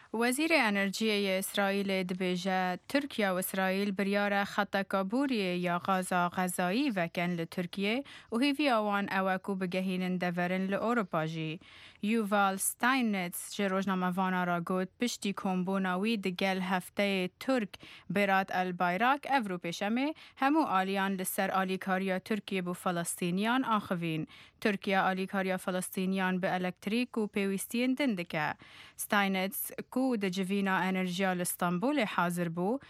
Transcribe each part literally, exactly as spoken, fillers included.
وزیر انرژی اسرائیل دبیجه ترکیه و اسرائیل بریار خط کابوری یا غازا غذایی وکن لترکیه و هیوی آوان اوکو بگهینن دورن لأوروپا جی. یووال ستاینتس جه روزنامه وانا را گوت پشتی کمبوناوی دگل هفته ترک برات البایراک اوروپیشمه همو آلیان لسر آلیکاریا ترکیه بو فلسطینیان آخوین. ترکیه آلیکاریا فلسطینیان به الکتریک و پیوستین دندکه. ستاینتس کو د جوینا انرژیا لستانبول حاضر بو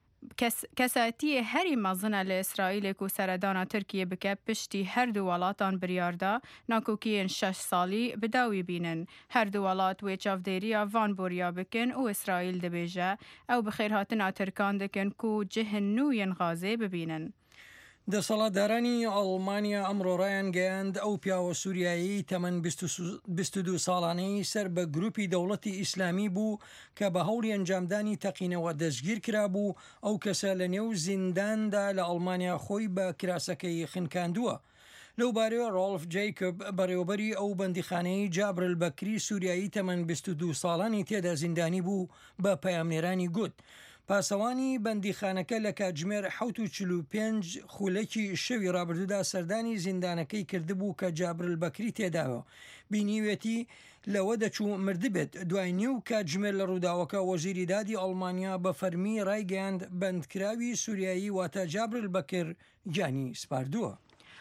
کس کساتی هری مزنه لإسرائیل کو سردانا ترکیه بکه پشتی هر دو ولاتان بریاردا ناکوکین شش سالی بداوی بینن. هر دو ولات و چافدیریا وان بوریا بکن و اسرائیل دبیجه او بخیرهاتنا ترکان دکن کو جهنوین غازه ببینن. دەسەڵاتدارانی ئەڵمانیا ئەمڕۆ ڕایان گەیاند ئەو پیاوە سووریایی تەمەن بیست و دو ساڵانەی سەر بە گروپی دەوڵەتی ئیسلامی بوو کە بە هەوڵی ئەنجامدانی تەقینەوە دەستگیر کرابوو. ئەو کەسە لە نێو زینداندا لە ئەڵمانیا خۆی بە کراسەکەی خنکاندووە. لەو بارەوە ڕۆڵف جەیکۆب بەڕێوەبەری ئەو بەندیخانەی جابرل بەکری سووریایی تەمەن بیست و دو ساڵانی تێدا زیندانی بوو بە پەیامنێرانی گوت. پاسەوانی بەندیخانەکە لە کاتژمێر حەوت و چل و پێنج خولەکی شەوی ڕابردوودا سەردانی زیندانەکەی کردبوو کە جابرل بەکری تێداوە. بینیوێتی لەوە دەچوو مردبێت. دوای نیو کاتژمێر لە ڕووداوەکە وەزیری دادی ئەڵمانیا بە فەرمی ڕایگەیاند بەندکراوی سووریایی واتە جابرل بەکر گیانی سپاردووە.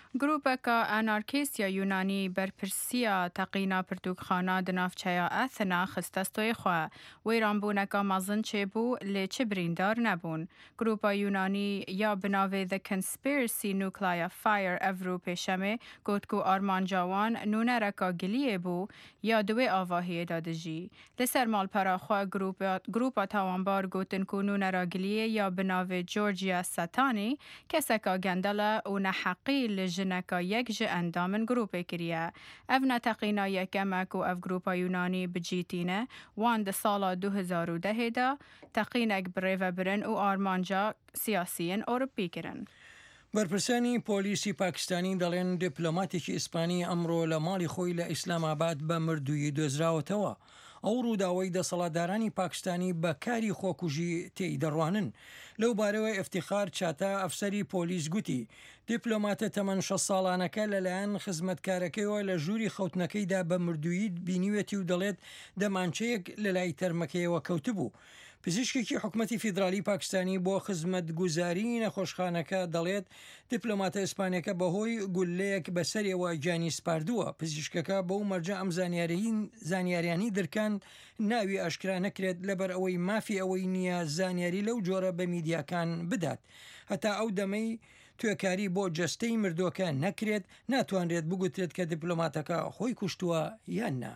گروپکا انارکیستیا یونانی برپرسیا تقینا پرتوکخانا دنافچیا اثنا خستستوی خواه و ایران بونکا مازن چه بو لیچه بریندار نبون. گروپا یونانی یا بناوه The Conspiracy Nuclear Fire افرو پیشمه گوت کو آرمان جوان نونه رکا گلیه بو یا دوی آواهی داده جی. لسر مال پرا خواه گروپا, گروپا تاوانبار گوتن کو نونه را گلیه یا بناوه جورجیا ستانی کسکا گندله و نحقی لج جنکا یک جه اندامن گروپه کریه. او نتقینا یکمک و او گروپا یونانی بجیتینه وان ده سالا دو هزار و ده دا تقینک بریو برن و آرمانجا سیاسیین اوروپی کرن. بەرپرسانی پۆلیسی پاکستانی دەڵێن دیپلۆماتێکی ئیسپانی ئەمڕۆ لە ماڵی خۆی لە ئیسلام ئاباد بە مردووی دۆزراوەتەوە. ئەو ڕووداوەی دەسەڵاتدارانی پاکستانی بەکاری خۆکوژی تێی دەڕوانن. لەو بارەوەی ئفتیخار چاتە ئەفسەری پۆلیس گوتی دیپلۆماتە تەمەن شەش ساڵانەکە لەلایەن خزمەتکارەکەیەوە لە ژووری خەوتنەکەیدا بە مردووی بینیوێتی و دەڵێت دەمانچەیەک لە لای تەرمەکەیەوە کەوتبوو. پزیشکێکی حکومەتی فیدرالی پاکستانی بۆ خزمەت گوزاری نەخۆشخانەکە دەڵێت دیپلۆماتە ئیسپانیەکە بەهۆی گولەیەک بەسەرەوە گیانی سپاردووە. پزیشکەکە بەو مەرجە ئەم زانیاریانی دەرکاند ناوی ئاشکرا نەکرێت لەبەر ئەوەی مافی ئەوەی نییە زانیاری لەو جۆرە بە میدیاکان بدات. هەتا ئەو دەمەی توێکاری بۆ جەستەی مردووەکە نەکرێت ناتوانرێت بگوترێت کە دیپلۆماتەکە خۆی کوشتووە یان نا.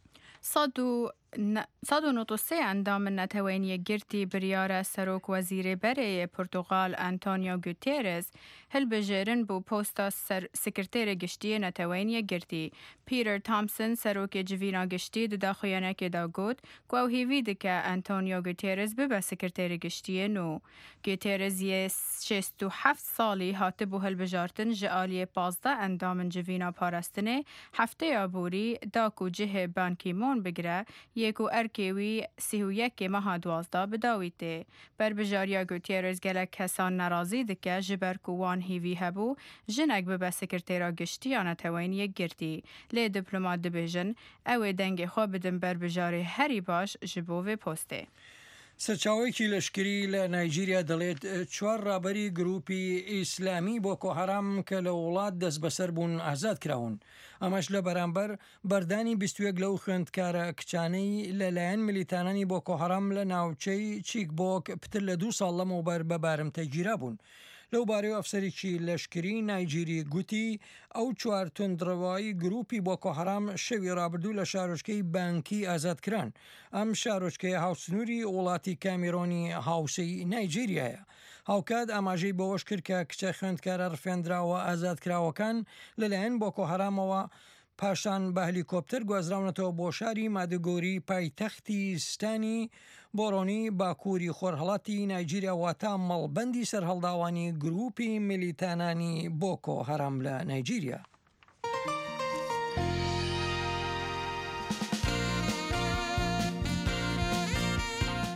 صد و نوتوسه اندام نتوانی گرتی بریار سروک وزیر بره پرتغال انتونیو گوتیرز هل بجرن بو پوستا سکرتیر گشتی نتوانی گرتی. پیتر تامسن سروک جوینا گشتی دو داخویانه که دا گوت گوه هیوید که انتونیو گوتیرز ببه سکرتیر گشتی نو. گوتیرز یه شست و هفت سالی هاته بو هل بجارتن جعالی پازده اندام جوینا پارستنه هفته آبوری داکو جه بانکیمون بگره یکو ارکیوی سی و یک ماه دوازده بداویته. بر بجاریا گوتیرز گلک کسان نرازی دکه جبر کوان هیوی هبو جنگ به سکرتیرا گشتی آن توانی گرتی. لی دیپلمات دبیجن او دنگ خواه بدن بر بجاری هری باش جبو و پسته. سەرچاوەیەکی لەشکری لە نایجیریا دەڵێت چوار ڕابەری گروپی ئیسلامی بۆکۆ هەرام کە لە وڵات دەست بەسەر بوون ئازاد کراون. ئەمەش لە بەرامبەر بەردانی بیست و یەک لەو خوێندکارە کچانەی لەلایەن ملیتانانی بۆکۆ هەرام لە ناوچەی چیکبۆک پتر لە دوو ساڵ لەمەوبەر بە بارمتەگیرا بوون. لەو بارەوە ئەفسەرێکی لەشکری نایجیری گوتی ئەو چوار تندڕەوایی گروپی بۆکۆ هەرام شەوی ڕابردوو لە شارۆچکەی بانکی ئازادکران. ئەم شارۆچکەی هاوسنووری وڵاتی کامیرۆنی هاوسەی نایجیریایە. هاوکات ئاماژەی بەوەش کرد کە کچە خوێندکارە ڕفێنراوە ئازادکراوەکان لەلایەن بۆکۆ هەرامەوە پاشان بە هەلیکۆپتەر گوازراونەتەوە بۆ شاری مادوگۆری پایتەختی ستانی بۆڕۆنی باکووری خۆرهەڵاتی نایجیریا واتە مەڵبەندی سەرهەڵداوانی گروپی میلیتانانی بۆکۆ هەرام لە نایجیریا.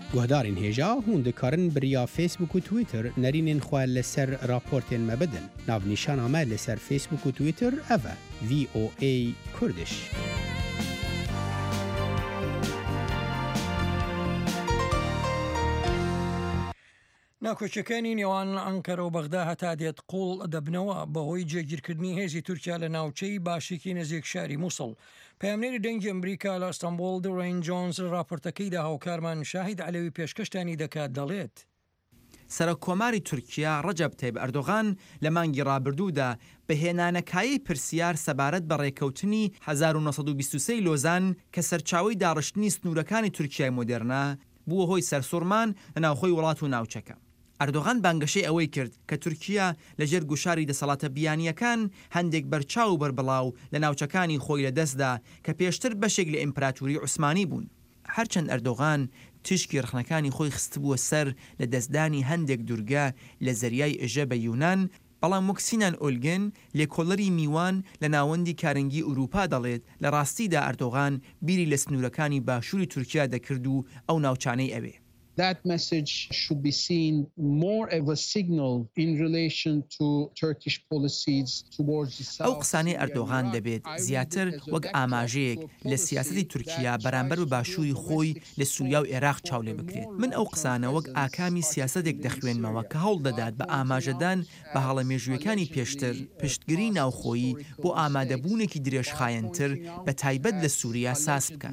گهدارین هێژا هون دikarin biriya Facebook و Twitter nerînên xwe li ser raportên me bidin. Navnîşana me li ser Facebook û Twitter ev e V O A Kurdish. ناکۆچەکانی نێوان ئەنکەرە و بەغدا هەتا دێت قوڵ دەبنەوە بەهۆی جێگیرکردنی هێزی تورکیا لە ناوچەی باشێکی نزیک شاری مووسڵ. پامنێری دەنگی ئەمریکا لە ئەستەمبۆڵ دوڕین جۆنز راپۆرتەکەیدا هاوکارمان شاهید عەلەوی پێشکەشتانی دەکات دەڵێت. سەرۆکۆماری تورکیا ڕەجەب تایب ئەردۆغان لە مانگی ڕابردوودا بەهێنانەکایی پرسیار سەبارەت بە ڕێکەوتنی هەزار و نۆسەد و بیست و سێ لۆزان کە سەرچاوی داڕشتنی سنوورەکانی تورکیای مۆدێرنە بووە هۆی سەرسوڕمان لە ناوخۆی وڵات و ناوچەکە. ئەردۆغان بانگەشەی ئەوەی کرد کە تورکیا لەژێر گوشاری دەسەڵاتە بیانیەکان هەندێک بەرچاو و بەربڵاو لە ناوچەکانی خۆی لەدەستدا کە پێشتر بەشێک لە ئیمپراتوری عوسمانی بوون. هەرچەند ئەردۆغان تشکی ڕخنەکانی خۆی خستبووە سەر لە دەستدانی هەندێک دوورگە لە زەریای ئێژە بە یونان، بەڵام موکسینان ئۆلگن لێکۆڵەری میوان لە ناوەندی کارنگی ئوروپا دەڵێت لە ڕاستیدا ئەردۆغان بیری لە سنوورەکانی باشووری تورکیا دەکرد و ئەو ناوچانەی ئەوێ. That message should be seen more as a signal in relation to Turkish policies towards the south. ئەو قسانەی ئەردۆغان دەبێت زیاتر وەک ئاماژەیەک لە سیاسەتی تورکیا بەرامبەر بە باشووری خۆی لە سووریا و عێراق چاولێ بکرێت. من ئەو قسانە وەک ئاکامی سیاسەتێک دەخوێنمەوە کە هەوڵ دەدات بە ئاماژەدان بە هەڵەمێژوویەکانی پێشتر پشتگیری ناوخۆیی بۆ ئامادەبوونێکی درێژخایەنتر بە تایبەت لە سووریا ساس بکات.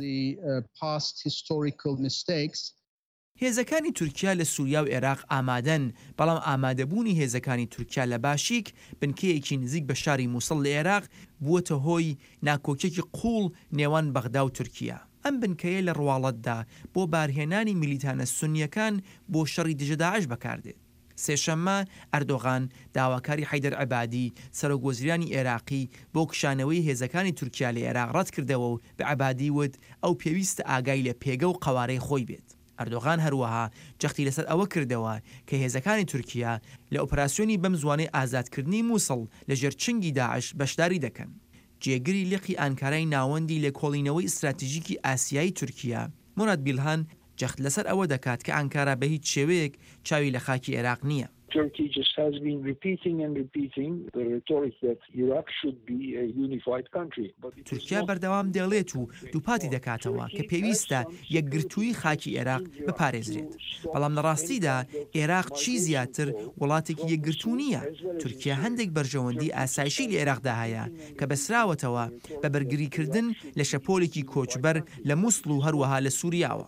هێزەکانی تورکیا لە سووریا و عێراق ئامادەن، بەڵام ئامادەبوونی هێزەکانی تورکیا لە باشیک بنکەیەکی نزیک بە شاری مووسڵ لە عێراق بووەتە هۆی ناکۆکێکی قوڵ نێوان بەغدا و تورکیا. ئەم بنکەیە لە ڕواڵەتدا بۆ بارهێنانی میلیتانە سونیەکان بۆ شەڕی دژە داعش بەکاردێت. سێشەممە ئەردۆغان داواکاری حەیدەر عەبادی سەرۆکوەزیرانی عێراقی بۆ کشانەوەی هێزەکانی تورکیا لە عێراق ڕەت کردەوە و بە عەبادی وت ئەو پێویستە ئاگای لە پێگە و قەوارەی خۆی بێت. ئەردۆغان هەروەها جەختی لەسەر ئەوە کردەوە کە هێزەکانی تورکیا لە ئۆپراسیۆنی بەم زوانەی ئازادکردنی مووسڵ لە ژێر چنگی داعش بەشداری دەکەن. جێگری لقی ئانکارای ناوەندی لە کۆڵینەوەی استراتیژیکی ئاسیایی تورکیا موراد بیلهان جەخت لەسەر ئەوە دەکات کە ئانکارا بە هیچ شێوەیەک چاوی لە خاکی عێراق نییە. Turkey just has been repeating and repeating the rhetoric that Iraq should be a unified country. تورکیا بەردەوام دەڵێت و دووپاتی دەکاتەوە کە پێویستە یەکگرتووی خاکی عێراق بپارێزرێت. بەڵام لە ڕاستیدا عێراق چی زیاتر وڵاتێکی یەکگرتوو نییە. تورکیا هەندێک بەرژەوەندی ئاسایشی لە عێراقدا هەیە کە بەسراوەتەوە بە بەرگریکردن لە شەپۆلێکی کۆچبەر لە مووسڵ و هەروەها لە سووریاوە.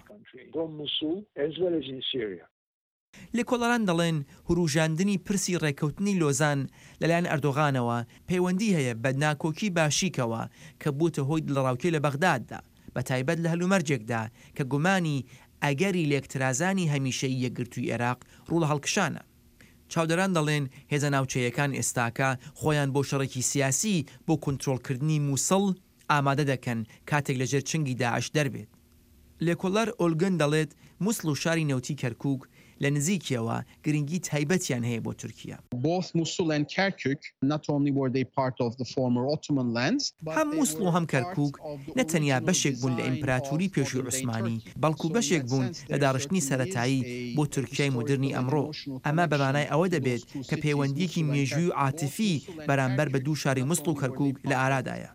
لێکۆڵەران دەڵێن هوروژاندنی پرسی ڕێکەوتنی لۆزان لەلایەن ئەردۆغانەوە پەیوەندی هەیە بە ناکۆکی باشیکەوە کە بووتە هۆی دڵڕاوکێ لە بەغداددا، بە تایبەت لە هەلومەرجێکدا کە گومانی ئەگەری لێکترازانی هەمیشەی یەکگرتووی عێراق ڕوو لە هەڵکشانە. چاودەران دەڵێن هێزە ناوچەیەکان ئێستاکە خۆیان بۆ شەڕێکی سیاسی بۆ کۆنتڕۆڵکردنی مووسڵ ئامادە دەکەن کاتێک لەژێر چنگی داعش دەربێت. لێکۆڵەر ئۆلگن دەڵێت مووسڵ و شاری نەوتی کەرکووک لە نزیکیەوە گرنگی تایبەتیان هەیە بۆ تورکیا. Both Mosul and Kirkuk not only were they part of the former Ottoman lands, هەم مووسڵ و هەم کەرکووک نەتەنیا بەشێک بوون لە ئیمپراتوری پێشووی عوسمانی، بەڵکو بەشێک بوون لە داڕشتنی سەرەتایی بۆ تورکیای مدرنی ئەمڕۆ. ئەمە بەمانای ئەوە دەبێت کە پەیوەندیەکی مێژووی و عاتیفی بەرامبەر بە دوو شاری مووسڵ و کەرکووک لە ئارادایە.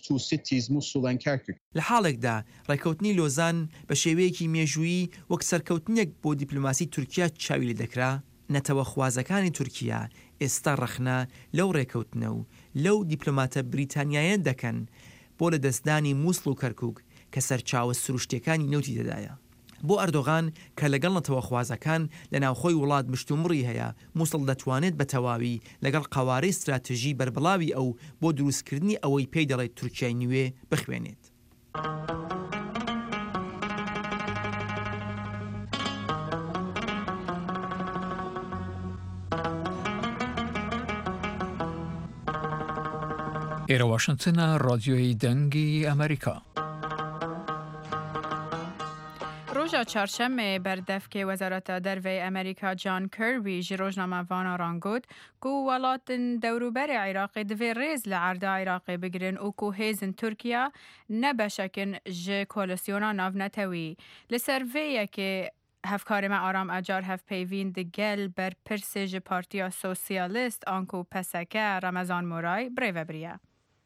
لە حاڵێکدا ڕێکەوتنی لۆزان بە شێوەیەکی مێژووی وەک سەرکەوتنێک بۆ دیپلۆماسی تورکیا چاوی لێ دەکرا، نەتەوە خوازەکانی تورکیا ئێستا ڕەخنە لەو ڕێکەوتنە و لەو دیپلۆماتە بریتانیایە دەکەن بۆ لە دەستدانی مووسڵ و کەرکووک کە سەرچاوە سروشتیەکانی نەوتی دەدایە. بۆ ئەردۆغان کە لەگەڵ نەتەوە خوازەکان لە ناوخۆی وڵات مشتومڕی هەیە، مووسڵ دەتوانێت بە تەواوی لەگەڵ قەوارەی استراتژی بەربڵاوی ئەو بۆ دروستکردنی ئەوەی پێی دەڵێت تورکیای نوێ بخوێنێت. ئێرە واشنگتنە ڕادیۆی دەنگی ئەمریکا. ڕۆژە چارشەمێ بەردەفکێ وەزارەتە دەرڤەی ئەمریکا جان کەربی ji ڕۆژنامەڤانە ڕانگوت ku welatên dewrûberê Iraqê divê rêz li erda Iraqê bigirin û ku hêzin Tirkiye ne beşekin ji koalisyona navnetewî. Li ser vê yekê هفکار ما آرام اجار هف پیوین دگل بر پرسج پارتیا سوسیالیست آنکو پسکه رمضان مورای بریو بریا.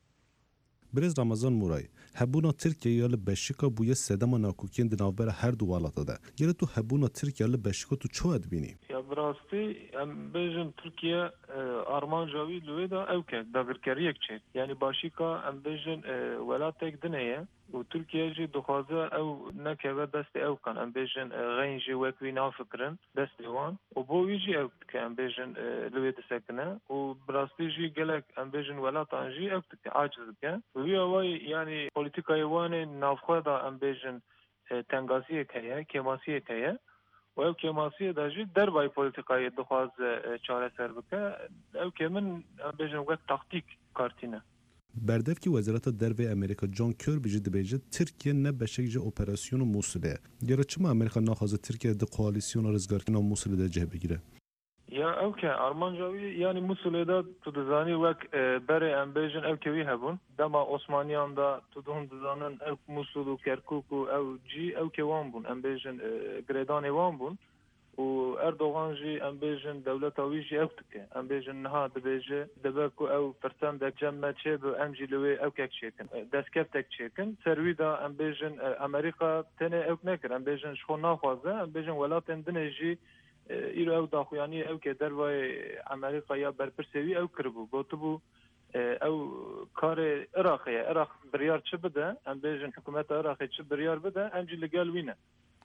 برز رمضان مورای هبونا ترکیه یا لبشکا بوی سدما ناکوکین دنابر هر دو والاتا ده گره تو هبونا ترکیه لبشکا تو چو ادبینی؟ یا براستی ام بیجن ترکیه آرمان جاوی لوی دا او که داگرکری یک چه یعنی باشیکا ام بیجن ولاتک دنیه و ترکیه جی دخوازه او نکه دست او کن ام بیجن غینجی وکوی نافکرن دست وان و بوی جی او که ام بیجن لوی دسکنه و براستی جی گلک ام بیجن ولاتان جی او که عاجز که وی اوای یعنی پولیتیکای وان نافخواه دا ام بیجن تنگاسی که کماسی که و او کماسی داجی در وای پولیتیکای دخواز چاره سر بکه او که من بیجن وقت تاکتیک کارتینه بردف کی وزارت درو امریکا جان کربی جد بیجه ترکیه نه بشکل اپراسیون موصله گره چما امریکا نخواست ترکیه د کوالیسیون رزگارکنا موصله ده جه بگیره یا او که آرمان جاوی یعنی موصله ده تو دزانی وک بره ام بیجن او کوی هبون دما عثمانیان دا تو دون دزانن او موصل و کرکوک او جی او که وان بون ام بیجن گریدان وان بون و اردوغان جی ام بیجن دولت اوی جی او تکه ام بیجن نها دبیجه دبکو او فرسان دا جمع چه بو ام جی لوی او کک چیکن دسکف تک چیکن سروی دا ام بیجن امریکا تنه او نکر ام بیجن شخو ناخوازه ام بیجن ولاتن دنه جی ایرو او داخویانی او که دروای امریکا یا برپرسوی او کربو گوتو بو او کار عراقیه عراق بریار چه بده ام بیجن حکومت عراقی چه بریار بده ام جی لگل وینه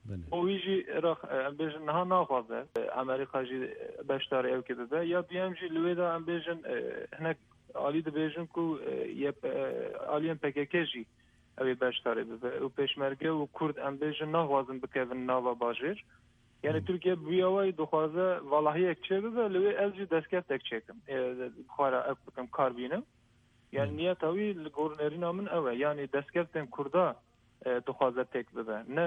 اویجی عراق ام بیجن نها ناخوازه امریکا جی بشتاری او که بده یا دیم جی لویدا ام بیجن هنک آلی ده بیجن کو آلی ام پکیکی جی اوی بشتاری بده و پیشمرگه و کرد ام بیجن ناخوازن بکیون ناوا باجیر یعنی ترکیه بیاوی دخوازه والله یک چه بده لوی از جی دستکف تک چکم خوارا اک بکم کار بینم یعنی نیت اوی لگورنری نامن اوه یعنی دستکف تن کرده دخوازه تک بده نه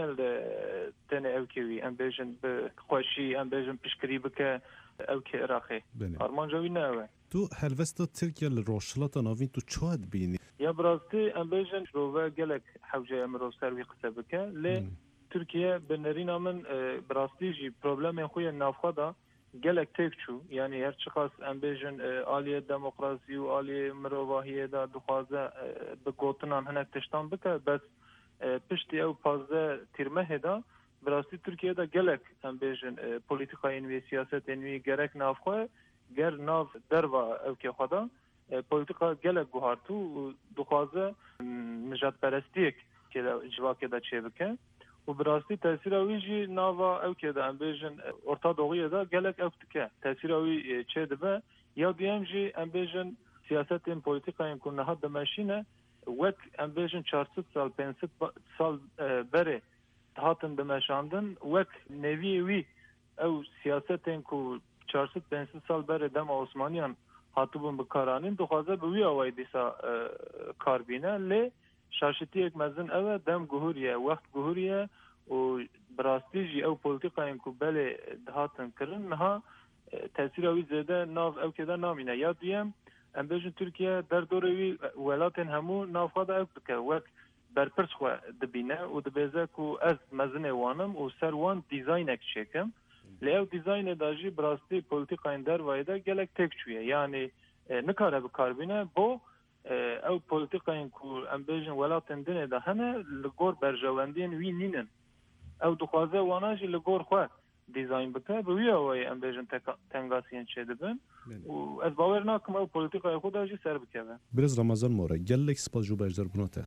تنه او کیوی ام بیجن به خوشی ام بیجن پیشکری بکه او که عراقی آرمان جاوی نه اوه تو هلوستا ترکیه لروشلاتا ناوین تو چواد بینی؟ یا براستی ام بیجن روه گلک حوجه امرو سروی قصه بکه لی ترکیه بنرین من براستی جی پروبلم خوی نافخدا گلک تک چو یعنی هر چقاس ام بیجن آلیه دموکراسی و آلیه مروواهیه دا دخوازه بگوتنان هنک تشتان بکه بس پشتی او پازده تیرمه دا براستی ترکیه دا گلک ام بیجن پولیتیکای انوی سیاست انوی گرک نافخواه گر ناف دروا او که خدا پولیتیکا گلک گوهارتو دخوازه نجات پرستیک که جواکه دا چه بکه و براستی تاثیر اویجی ناوا او که دا ام بیجن ارتا دوغیه دا گلک او تکه تاثیر اوی چه دبه یا دیم جی ام بیجن سیاست این پولیتیکا این کنه ها دمشینه وک ام بیجن چهارصد سال پانصد سال بره هاتن دمشاندن وک نوی وی او سیاست این کو چهارصد پانصد سال بره دم عثمانیان هاتوبون بکارانین دخوازه بوی اوی دیسا کار بینه لی شاشتی یک مزن اوه دم گهوریه وقت گهوریه و براستی جی او پولیتیقا این کو بله دهاتن کرن نها تاثیر اوی زیده ناف او که دا نامینه یا دیم ام بیجن ترکیه در دوروی ولاتن همو نافخواد او بکه وک برپرس خواه دبینه و دبیزه کو از مزن وانم و سر وان دیزاین اک چکم لی او دیزاین داجی براستی پولیتیقا این در وایده گلک تک چویه یعنی نکاره بکار بینه بو او پولیتیقا این کو ام بیجن ولاتن دنه ده هنه لگور برجواندین وی نینن او دخوازه واناجی لگور خواه دیزاین بکه بوی اوی ام بیجن تنگاسین چه دبن و از باور ناکم او پولیتیقای خود آجی سر بکه برز رمضان موره گلک سپاس جو بجدر بناته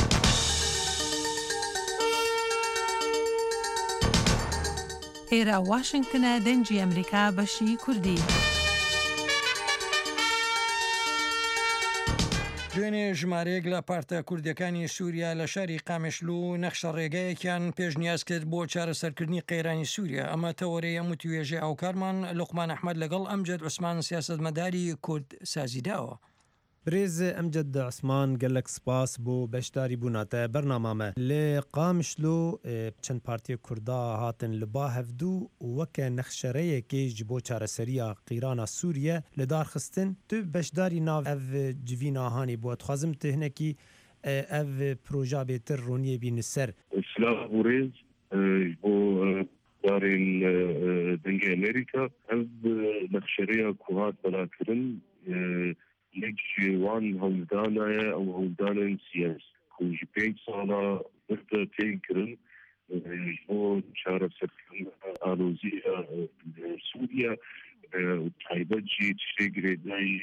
ایرا واشنگتن دنجی امریکا بشی کردی دوێنێ ژمارەیەک لە پارتە کوردەکانی سووریا لە شاری قامشلو نەخشە ڕێگایەکیان پێشنیاز کرد بۆ چارەسەرکردنی قەیرانی سووریا ئەمە تەوەرەیە متوێژێ ئاوکارمان لوقمان ئەحمەد لەگەڵ ئەمجد عوسمان سیاسەتمەداری کورد سازیداوە. برێز ئەمجد عوسمان gelek spas بۆ بەشداری بووناتە بەرنامامە لێ قامشلو چەند پارتیە کووردا هاتن li ba hevdû weke nexşereyekê ji bo çareseriya qîrana Sûriye li darxistin tu beşdarî nav ev civîna hanî bû dixwazim tu hinekî ev proja bêtir roniyê bînî ser silah û rêz ji bo بشتاري دنجي أمريكا أب نخشريا كوهات بلاكرن ليج وان هولدانا أو هولدانا سياس كوج بيت صالا بردا تيكرن جو شارف سركن آلوزيا سوريا وتعيبتجي تشتي قريداي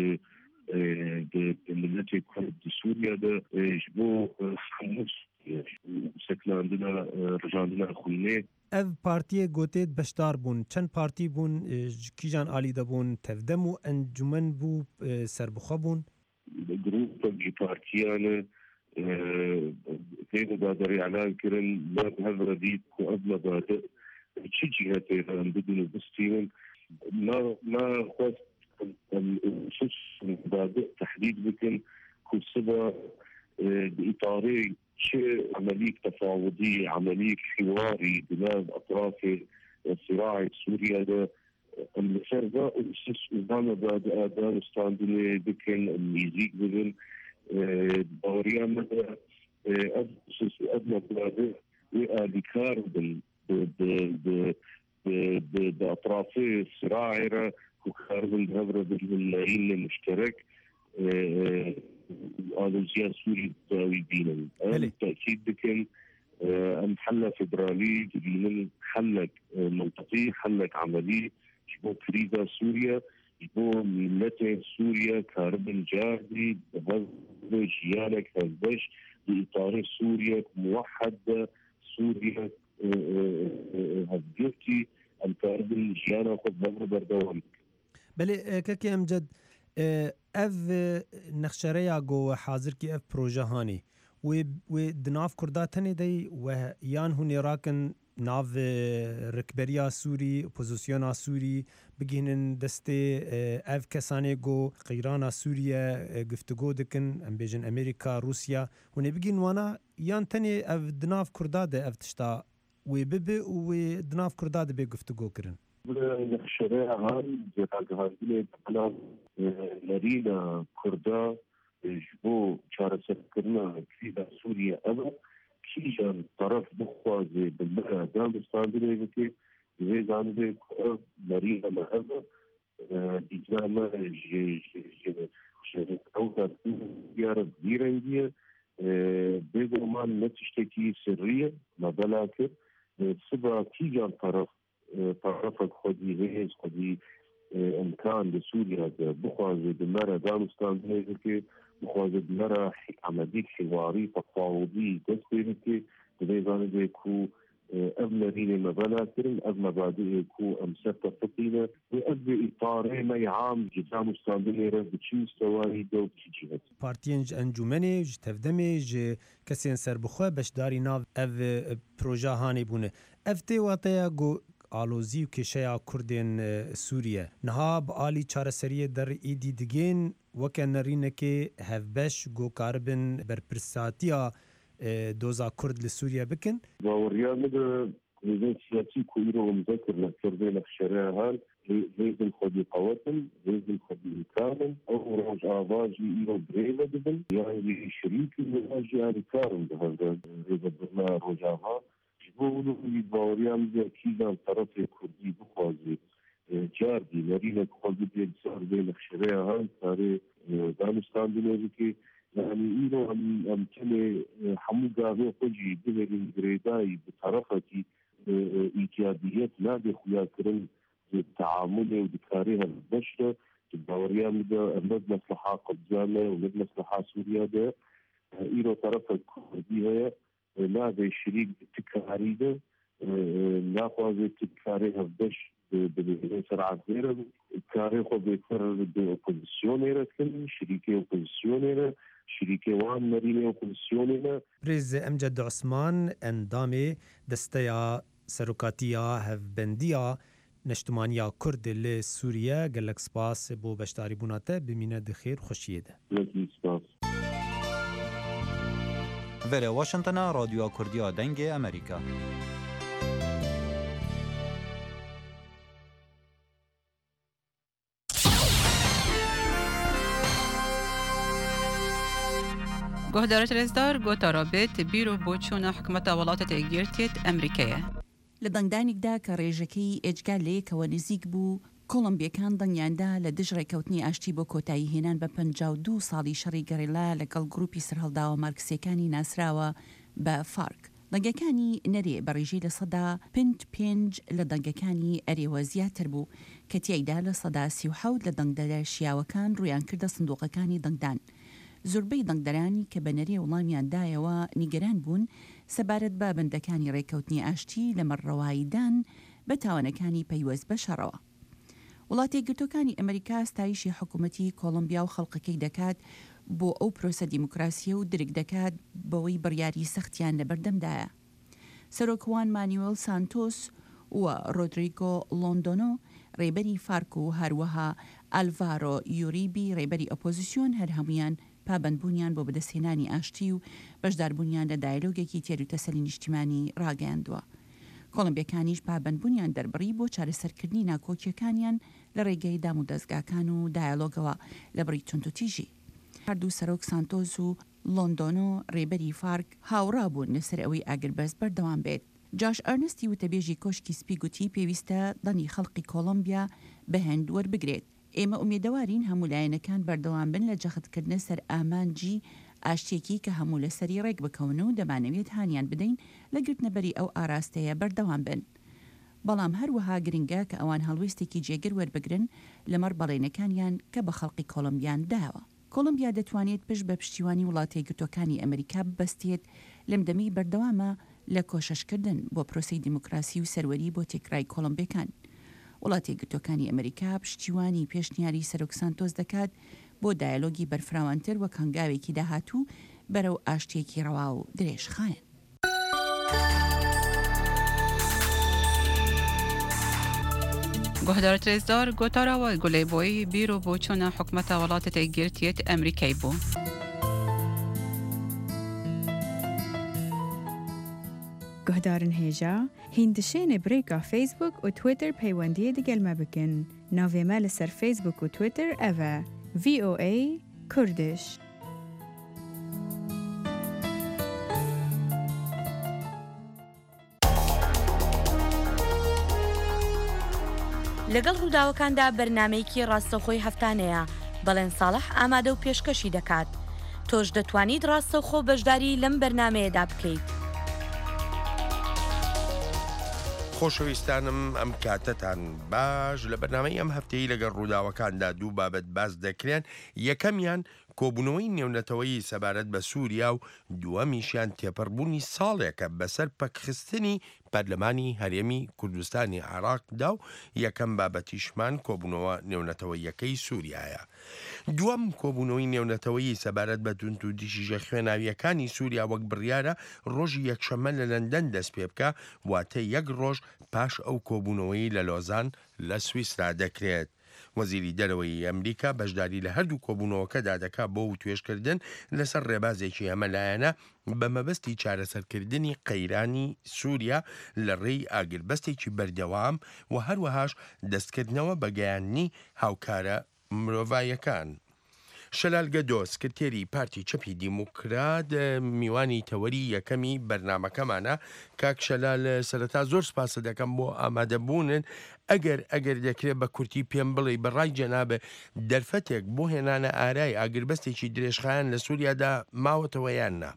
بملتي كرد سوريا ده جبو خمس سكن عندنا رجعنا خوينه اف پارتی گوتید بشدار بون چند پارتی بون کیجان آلی دبون تفدم و انجمن بو سربخوا بون جروب جي پارتيان كيف بادر اعلان كرن ما بهذا رديد قبل بادئ شي جهات بدون بستيون ما ما خاص النصوص بادئ تحديد بكن كل سبا باطاري شيء عملية تفاوضية عملية حواري بين أطراف الصراع السوري هذا المسار أسس وضعنا بعد آدان استعندنا بكن الميزيك بذن دوريا مدى أسس أدنى بلاد وآلكار بأطراف الصراع وكاربن بهذا بالملايين المشترك آلوزيا سوري داوي بينا بالتأكيد بكن أم حلة فدرالي من حلك منطقي حلك عملي جبو كريدا سوريا جبو ملتين سوريا كاربن جاردي بهذا جيانك هزبش بإطار سوريا موحد سوريا هزبتي الكاربن جيانا خد مغرب بردوام بله كاكي أمجد اف نخشريا جو حاضر کی اف پروژه هانی و و دناف کرداتنی دی و یان هونی راکن ناو رکبریا سوری اپوزیسیونا سوری بگینن دسته اف کسانی گو قیرانا سوریه گفتگو دکن ام بیجن امریکا روسیا هونی بگین وانا یان تنی اف دناف کرداده اف تشتا و ببه و دناف کرداده به گفتگو کرن نخشريا هان جاك هاندلي بلا لرينا كردا جبو شارع سكرنا كيدا سوريا أبا كيجان طرف بخوازي بالمرة دام استاندلي بكي زي زاندي لرينا ما أبا ديجنا ما جي جي جي أوضا ديارة كبيرة اندية بيضو مان نتشتكي سرية ما بلاكر سبا كيجان طرف طرفك خدي غيز خدي امكان لسوريا بخوازي بالمرة دانستان هيك بخوازي بالمرة عملية حواري تفاوضي تسبيرتي تبيزان زيكو أبنى ريني مبالا كرن أبنى بعده كو أمسكة فقينة وأبنى إطاري ما يعام جدام استاندنيرا بچين سواري دو بچيجيهت پارتين انجومني جتفدمي ج كسين سربخوا بشداري ناو اف پروژه هاني بونه افتي واتيا گو آلوزی و کشیا کردین سوریه نها با آلی چار سریه در ایدی دگین وکه نرینه که هفبش گو کاربن بر پرساتیا دوزا کرد لسوریه بکن باوریا مده وزن سیاسی کویرو و مذکر لکردین اخشاره هان وزن خودی قوتن وزن خودی امکانن او روش آواجی ایرو بریوه دبن یعنی شریکی مواجی آلی کارن ده هنده وزن برنا روش آواج بقولوا اللي باوريان زي كيزان طرف كردي بخوازي جاردي نرينا بخوازي بيجسار بين الشريعة هاي تاري دانستان دنيزكي يعني إيرو أم أم تني حمو قاوي قجي بلغين غريداي بطرفتي إيجابيات نادي خويا كرن التعامل ودكاريها البشرة باوريان ده أمد مصلحة قبزانة ومد مصلحة سوريا ده إيرو طرف الكردي هي لا بشريك تكاري ده لا قاضي تكاري هفدش بسرعة غيره كاري خو بيكر بأوبوزيسيونيرا كل شريكي أوبوزيسيونيرا شريكي وان مريني أوبوزيسيونيرا بريز أمجد عثمان اندامي دستيا سروكاتيا هفبنديا نشتمانيا كرد لسوريا قالك سباس بو بشتاري بوناته بمينة دخير خوشيده لكي سباس وره واشنطن رادیو کردیا دنگ امریکا گهدارت رزدار گوتا رابط بیرو بوچون حکمت ولایت ایگیرتیت امریکیه لە دەنگدانێکدا کە ڕێژەکەی ئێجگا لەیەکەوە نزیک بوو کۆڵمبیەکان دڵنیاندا لە دژ ڕێکەوتنی ئاشتی بۆ کۆتایی هێنان بە پەنجاو و دوو ساڵی شەڕی گەڕێلا لەگەڵ گروپی سەرهەڵداوە مارکسیەکانی ناسراوە بە فارک. دەنگەکانی نەرێ بەڕێژەی لە سەدا پنج پێنج لە دەنگەکانی ئەرێوە زیاتر بوو کە تیایدا لە سەدا سی و حەوت لە دەنگدەرە شیاوەکان ڕویان کردە سندوقەکانی دەنگدان. زۆربەی دەنگدەرانی کە بە نەرێ وڵامیاندایەوە نیگەران بوون سەبارەت بە بەندەکانی ڕێکەوتنی ئاشتی لە مەڕەواییدان بە تاوانەکانی پەیوەست بە شەڕەوە. وڵاتی یەکگرتووەکانی ئەمریکا ستایشی حکوومەتی کۆڵمبیا و خەڵقەکەی دەکات بۆ ئەو پرۆسە دیموکراسیە و درک دەکات بەوەی بڕیاری سەختیان لە بەردەمدایە. سەرۆکوان مانیوێل سانتۆس و ڕۆدریگۆ لۆندۆنۆ ڕێبەری فارک و هەروەها ئالڤارۆ یوریبی ڕێبەری ئۆپۆزیسیۆن هەر هەمویان پابەندبوونیان بۆ بەدەستهێنانی ئاشتی و بەشداربوونیان لە دایلۆگێکی تێر و تەسەلی نیشتیمانی ڕاگەیاندووە. کۆڵمبیەکانیش پابەندبوونیان دەربڕی بۆ چارەسەرکردنی ناکۆکیەکانیان لە ڕێگەی دام و دەستگاکان و دایلۆگەوە لە بڕی تونتوتیژی. هەردوو سەرۆک سانتۆز و لۆندۆنۆ ڕێبەری فارک هاوڕا بوون لەسەر ئەوەی ئاگربەست بەردەوام بێت. جاش ئەرنستی وتەبێژی کۆشکی سپی گوتی پێویستە دڵنی خەڵقی کۆڵمبیا بە هەند وەربگرێت. ئێمە ئومێدەوارین هەموو لایەنەکان بەردەوام بن لە جەختکردنە سەر ئامانجی ئاشتێکی کە هەموو لەسەری ڕێک بکەون و دەمانەوێت هانیان بدەین لە گرتنەبەری ئەو ئاراستەیە بەردەوام بن. بەڵام هەروەها گرنگە کە ئەوان هەڵوێستێکی جێگر وەربگرن لەمەڕ بەڵێنەکانیان کە بە خەڵقی کۆڵمبیان داوە. کۆڵمبیا دەتوانێت پشت بە پشتیوانی وڵاتە یەکگرتووەکانی ئەمریکا ببەستێت لەم دەمەی بەردەوامە لە کۆشەشکردن بۆ پرۆسەی دیموکراسی و سەروەری بۆ تێکرای کۆڵمبیەکان. وڵاتی یەکگرتووەکانی ئەمریکا پشتیوانی پێشنیاری سەرۆک سانتۆس دەکات بۆ دایلۆگی بەرفراوانتر وەک هەنگاوێکی داهاتوو بەرەو ئاشتێکی ڕەوا و درێژخایەن. گۆهدار ترێزدار گۆتاراوە گولەیبۆی بیرۆ بۆ چۆنە حکومەتە وڵاتە تێگرتیێت ئەمریکای بوو. گۆهدارن هێژە هیندشێنێ برێکا فیسبوک و تویتر پەیوەندیە دەگەلمە بکەن. ناوێمە لەسەر فیسبوک و تویتر ئەڤە ڤی ئۆ ئەی کوردش. لەگەڵ ڕووداوەکاندا بەرنامەیەکی ڕاستەوخۆی هەفتانەیە بەڵێن ساڵح ئامادە و پێشکەشی دەکات. تۆش دەتوانیت ڕاستەوخۆ بەشداری لەم بەرنامەیەدا بکەیت. خۆشەویستانم ئەم کاتەتان باش لە بەرنامەی ئەم هەفتەی لەگەڵ ڕووداوەکاندا دوو بابەت باس دەکرێن. یەکەمیان کۆبوونەوەی نێونەتەوەی سەبارەت بە سووریا و دووەمیشیان تێپەڕبوونی ساڵێکە بەسەر پەکخستنی پەرلەمانی هەرێمی کوردستانی عێراقدا و یەکەم بابەتیشمان کۆبوونەوە نێونەتەوەیەکەی سووریایە. دووەم کۆبوونەوەی نێونەتەوەی سەبارەت بە تونت و دیشیژە خوێناویەکانی سووریا وەک بڕیارە ڕۆژی یەکشەمە لە لەندەن دەست پێ بکە واتە یەک ڕۆژ پاش ئەو کۆبوونەوەی لە لۆزان لە سویسرا دەکرێت. وەزیری دەرەوەی ئەمریکا بەشداری لە هەردوو کۆبوونەوەکەدا دەکا بۆ و توێشکردن لەسەر ڕێبازێکی ئەمەلایەنە بە مەبەستی چارەسەرکردنی قەیرانی سووریا لە ڕێی ئاگربەستێکی بەردەوام و هەروەهاش دەستکردنەوە بەگەیاندنی هاوکارە مرۆڤایەکان. شەلال گەدۆ سکرتێری پارتی چەپی دیموکرات میوانی تەوەری یەکەمی بەرنامەکەمانە. کاک شەلال سەرەتا زۆر سپاسە دەکەم بۆ ئامادەبوونن. ئەگەر ئەگەر دەکرێت بە کورتی پێم بڵێ بەڕای جەنابە دەرفەتێک بۆ هێنانە ئارای ئاگربەستێکی درێژخایەن لە سووریادا ماوەتەوە یان نا؟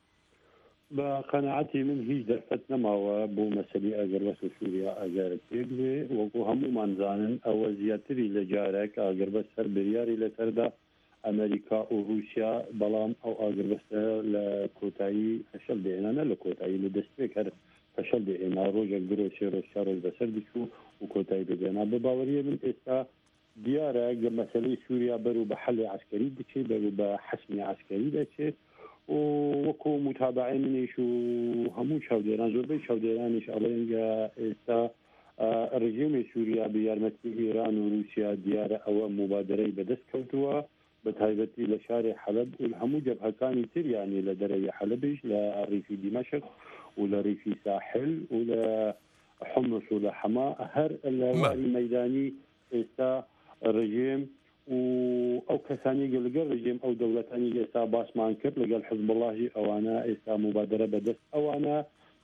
بە قەنەعەتی من هیچ دەرفەت نەماوە بۆ مەسەلی ئاگربەست و سووریا ئاگارت پێک بێ. وەکو هەموومان زانن ئەوە زیاتری لە جارێک ئاگربەست هەر بریاری لەسەردا ئەمریکا و رووسیا، بەڵام ئەو ئاگربەستە لە کۆتایی فەشەل دێنانە لە کۆتایی لە دەستپێک هەر فەشەل دێنا ڕۆژێک درۆ سێ ڕۆژ چار ڕۆژ بەسەر بچوو و کۆتایی بدێنا. بە باوەریە من ئێستا دیارە گە مەسەلەی سووریا بەرو بە حەلی عسکەری بچێت بەرو بە حەسمی عسکەری دەچێت و وەکو متابعی منیش و هەموو چاودێران زۆربەی چاودێرانیش ئەڵێنگە ئێستا ڕژێمی سووریا بە یارمەتی ئێران و رووسیا دیارە ئەوە مبادرەی بەدەست کەوتووە بە تایبەتی لە شاری حەلەب و هەموو جەبهەکانی تریانی لە دەرەوی حەلەبیش لە ڕیفی دیمەشق و لە ڕیفی ساحل و لە حمص و لە حەما هەر لە واری مەیدانی ئێستا ڕژێم و ئەو کەسانی لەگەڵ ڕژێم ئەو دەوڵەتانی ئێستا باسمان کرد لەگەڵ حزب اللهی ئەوانە ئێستا مبادرە بەدەست ئەوانە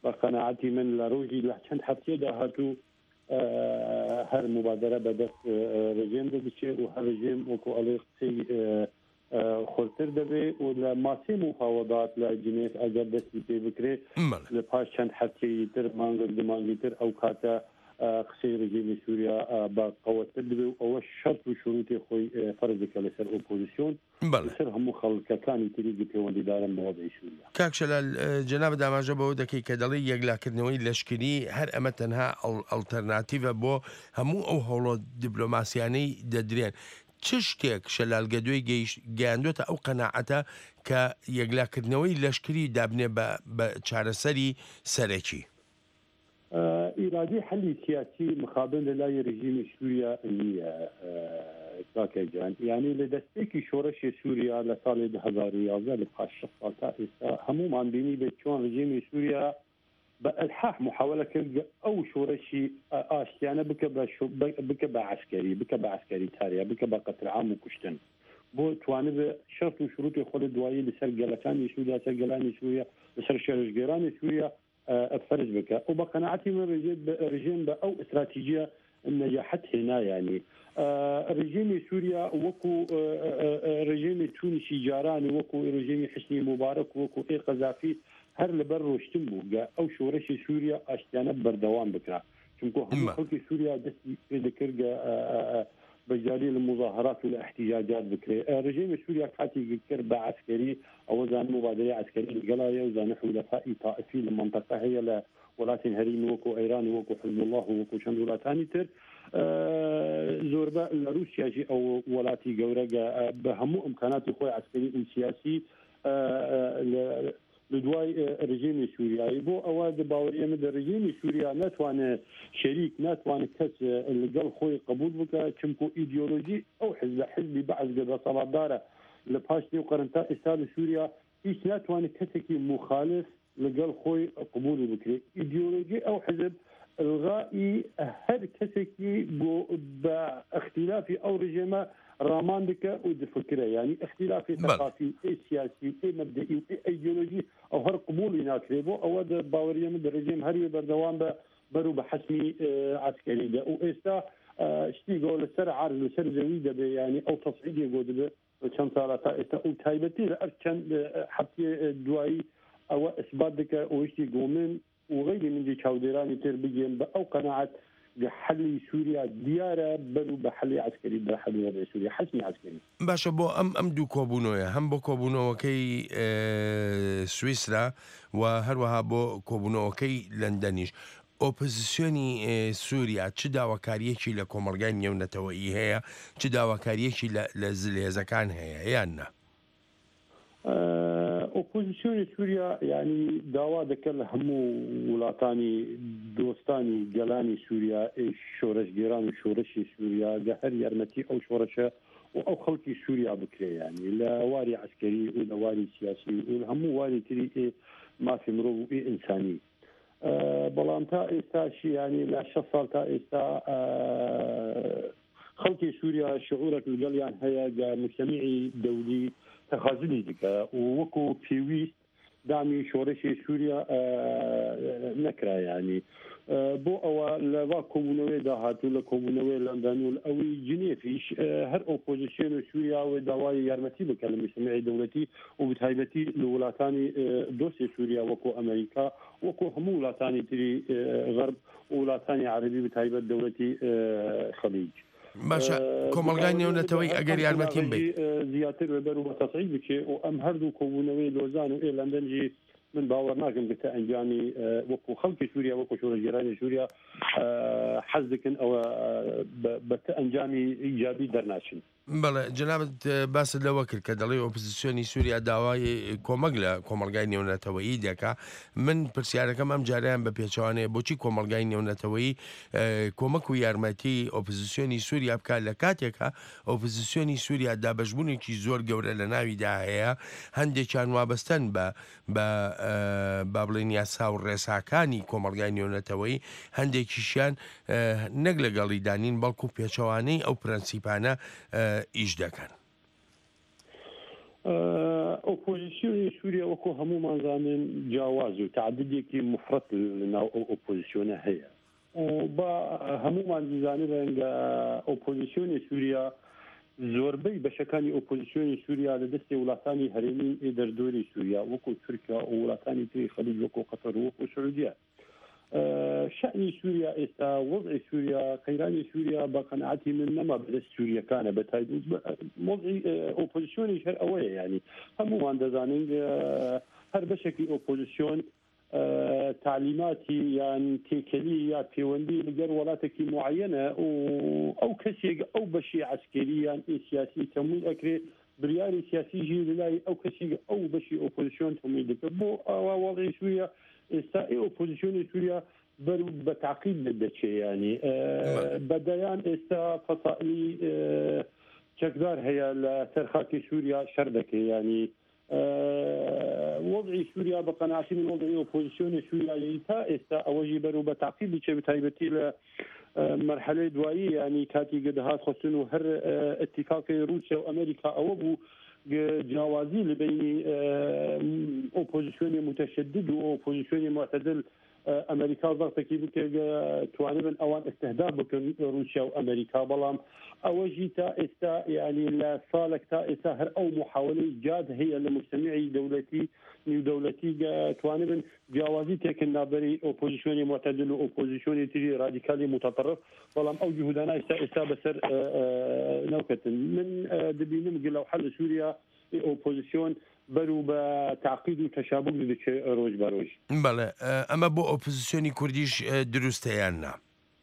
بە قەنەعەتی من لە ڕۆژی لە چەند هەفتەیەدا هاتوو هەر مبادرە بەدەست ڕژێم دەبچێت و هەر ڕژێم وەکو ئەڵێ قسەی خۆرتر دەبێت و لە ماسێ مفاوەدات لە جنێف ئەگەر دەستی پێ بکرێت لە پاش چەند هەفتەیە تر مانگە دمانگی تر ئەو کاتە قسەی ڕژێمی سووریا بە قەوەتر دەبێت و ئەوە شەرط و شروعی خۆی فەرز دەکات لەسەر ئۆپۆزیسیۆن لەسەر هەموو خەڵکەکانی تریگە پەیوەندیدارن بەوەدەی سووریا. کاک شەلال جەناب داماژە بەوە دەکەی کە دەڵێ یەکلاکردنەوەی لەشکری هەر ئەمە تەنها ئەڵتەرناتیڤە بۆ هەموو ئەو هەوڵە دیپلۆماسیانەی دەدرێن. چ شتێک شەلالگە دوێ گەیاندوێتە ئەو قەناعەتە کە یەکلاکردنەوەی لەشکری دابنێ بە چارەسەری سەرەکی؟ ئیرادی حەلی سیاسی مخابن لە لای ڕژیمی سووریا نییە کاکەجان، یعنی لە دەستێکی شۆڕەشی سووریا لە ساڵی دو هەزار و یازدە لە پاش شەش ساڵ تا ئێستا هەمومان بینی بێت چۆن ڕژیمی سووریا بە ئەلحاح محاولە کرد ئەو شۆڕەشی ئاشتیانە بکە بە عسکەری بکە بە عسکەری تاریە بکە بە قەتلعام و کوشتن بۆ توانێت بە شەرط و شروعی خۆی دوایی لەسەر گەلەکانی سووریا سەر گەلانی سووریا لەسەر شێرشگێرانی سووریا فرج بکە و بە قەنەعەتی من ڕژیم بە ئەو ئستراتیژیە نەجاحەت هێنا ینی ڕژیمی سووریا وەکو ڕژیمی تونسی جارانی وەکو ڕژیمی حسنی مبارەک وەکو ئێ قەزافی هەر لەبەر ڕۆشتن بوو گە ئەو شۆڕەشی سووریا ئاشتیانە بەردەوام بکرا چونکە هەموو خەڵکی سووریا دەستی پێ دەکرد بەجاری لە مظاهرات و لە احتیاجات بکرێت. ڕژیمی سووریا کاتی کرد بە عسکەری ئەوە زان مبادرەی عسکەری لەگەڵایە و زانە حولەفائی تائفی لە منطقە هەیە لە وڵاتی هەرێمی وەکو ئەیران وەکو حزب الله و وەکو چەند وڵاتانی تر زۆربە لە رووسیاژی ئەو وڵاتی گەورەگە بە هەموو ئیمکاناتی خۆی عسکەری و سیاسی لە دوای ڕژیمی سووریایی بۆ ئەوە باوەڕ ئێمە دە ڕژیمی سووریا ناتوانێت شەریک ناتوانێت کەس لەگەڵ خۆی قبول بکە چونکە ئیدئۆلۆژی ئەو حزب حزبی بەعز دەسەڵاتدارە لە پاش نێو قەرن تا ئێستا لە سووریا هیچ ناتوانێت کەسێکی مخالف لەگەڵ خۆی قبول بکرێت. ئیدئۆلۆژی ئەو حزب الغایی هەر کەسێکی بە اختلافی ئەو ڕژێمە ڕامان بکە و دفکرە ینی اختلافی ثقافی سیاسی مبدئی ئیدئۆلۆژی ئەو هەر قبولی ناکرێت بۆ ئەوە باوەڕیەمە دە ڕژیم هەریە بەردەوام بە بەرو بە حەسمی عسکەریدا و ئێستا شتی گۆ لەسەر عرض لەسەر زەوی دەبێ ینی ئەو تەسعیدی گۆ دەبێت چەند ساڵە تا ئێستا و تایبەتی لە ئەر چەند هەفتەیە دوایی ئەوە ئەثبات دەکە ئەوشتی گۆمن و غەیری منجی چاودێرانی تر بگەن بە ئەو قەناعەت حلی سووریا دیارە بەرو بە حلی عسکەری بە حلی بە سووریا حەسمی عسکەری. باشە بۆ ئەم ئەم دوو کۆبوونەوەیە هەم بۆ کۆبوونەوەکەی سویسرا و هەروەها بۆ کۆبوونەوەکەی لەندەنیش ئۆپۆزیسیۆنی سووریا چ داواکاریەکی لە کۆمەڵگای نێونەتەوەیی هەیە چ داواکاریەکی لە زلێزەکان هەیە یان نا؟ ئۆپۆزیسیۆنی سووریا ینی داوا دەکەن لە هەموو وڵاتانی دۆستانی گەلانی سووریا شۆڕشگێران و شۆڕشی سووریا گە هەر یارمەتی ئەو شۆڕەشە و ئەو خەڵکی سووریا بکرێ ینی لە واری عسکەری و لە واری سیاسی و هەموو واری تری مافی مرۆڤ و ئینسانی. بەڵام تا ئێستاشی ینی لە شەش ساڵ تا ئێستا خەڵکی سووریا شعورێک لەگەڵیان هەیە گە مجتەمعی دەولی تەخازنی دیکە و وەکو پێویست دامی شۆڕشی سووریا نەکرایانی بۆ ئەوە لەوا کۆبوونەوەی داهاتوو لە کۆبوونەوەی لەندەن و ئەوەی جنێفیش هەر ئۆپۆزیسیۆن و سووریا و داوای یارمەتی بکە لە مجتەمعی دەوڵەتی و بەتایبەتی لە وڵاتانی دۆستی سووریا وەکو ئەمریکا وەکو هەموو وڵاتانی تری غەرب و وڵاتانی عەرەبی بەتایبەت دەوڵەتی خەلیج. باشە کۆمەڵگای نێونەتەوەی ئەگەر یارمەتیم بێت زیاتر بەبەر و بەتەسعید بکێ و ئەم هەردوو کۆبوونەوەی لۆزان و ئێ لەندەنجی من باوەڕ ناکەم کە ئەنجامی وەکو خەڵکی سووریا وەکو شۆڕەژێرانی سووریا حەز دەکەن ئەوە بە ئەنجامی ئیجابی دەرناچن. بەڵێ جنابەت باست لەوە کرد کە دەڵێ ئۆپۆزیسیۆنی سووریا داوای کۆمەک لە کۆمەڵگای نێونەتەوەیی دەکا. من پرسیارەکەم ئەم جاریان بە پێچوانەیە بۆچی کۆمەڵگای نێونەتەوەیی کۆمەک و یارمەتی ئۆپۆزیسیۆنی سووریا بکات لە کاتێکە ئۆپۆزیسیۆنی سووریا دابەشبوونێکی زۆر گەورە لە ناویدا هەیە هەندێکیان وابەستن بە بە با بڵێن یاسا و ڕێساکانی کۆمەڵگای نێونەتەوەیی هەندێکیشیان نەک لەگەڵی دانین بەڵکو پێچەوانەی ئەو پرەنسیپانە ئیش دەکەن. ئۆپۆزیسیۆنی سووریا وەکو هەمومان زانن جیاواز و تعددێکی مفرەت لەناو ئەو ئۆپۆزیسیۆنە هەیە بە هەمومان زانێن ئۆپۆزیسیۆنی سووریا زۆربەی بەشەکانی ئۆپۆزیسیۆنی سووریا لە دەستی وڵاتانی هەرێمی دەردۆری سووریا وەکو تورکیا و وڵاتانی تری خەلیج وەکو قەتەر وەکو سعودیا شأنی سووریا ئێستا وەضعی سووریا قەیرانی سووریا بە قەناعەتی من نەما بەدەست سووریەکانە بە تایبەت وەضعی ئۆپۆزیسیۆنیش هەر ئەوەیە ینی هەمومان دەزانین هەر بەشێکی ئۆپۆزیسیۆن تعلیماتی یان تێکەلی یا پەیوەندی لەگەر وڵاتێکی معەنە و ئەو کەسێک ئەو بەشی عسکەری یان سیاسی تەمویل ئەکرێ بریاری سیاسیژی لەلای ئەو کەسێک ئەو بەشی ئۆپۆزیسیۆن تەمویل دەکرێت بۆ ئەوە وەڵی سووریا ئێستا ئۆپۆزیسیۆنی سووریا بەر بە تاقیب دەچێ ینی بەدەیان ئێستا فەسائلی چەکدار هەیە لە سەرخاکی سووریا شەر دەکەی ینی وضعی سووریا بە قەناعەتی من وضعی ئۆپۆزیسیۆنی سووریایی تا ئێستا ئەوەژی بەرەو بە تاقیب بچێ بەتایبەتی لە مرحلەی دوایی ینی کاتی گەدەهات خۆستن و هەر ئەتیفاقی رووسیا و ئەمریکا ئەوە بوو جیاوازی لە بینی ئۆپۆزیسیۆنی متەشەدد و ئۆپۆزیسیۆنی معتەدل ئەمریکا زەختێکی بکە توانبن ئەوان ئستهدا بکەن رووسیا و ئەمریکا بەڵام ئەوەژی تا ئێستا ینی لە ساڵێک تا ئێستا هەر ئەو محاولەی جاد هەیە لە مجتەمعی دەوڵەتی نێودەوڵەتی توانبن جیاوازی تێکن نابەری ئۆپۆزیسیۆنی معتەدل و ئۆپۆزیسیۆنی تری رادیکالی متطرف بەڵام ئەو جهودانە ئێستا ئێستا بەسەر نەوکەتن من دەبینم گەڵاو حەل سووریا ئۆپۆزیسیۆن بەرو بە تاقید و تەشابوک دەچێت ڕۆژ بە ڕۆژ بەڵێ ئەمە بۆ ئۆپۆزیسیۆنی کوردیش دروستەیان نا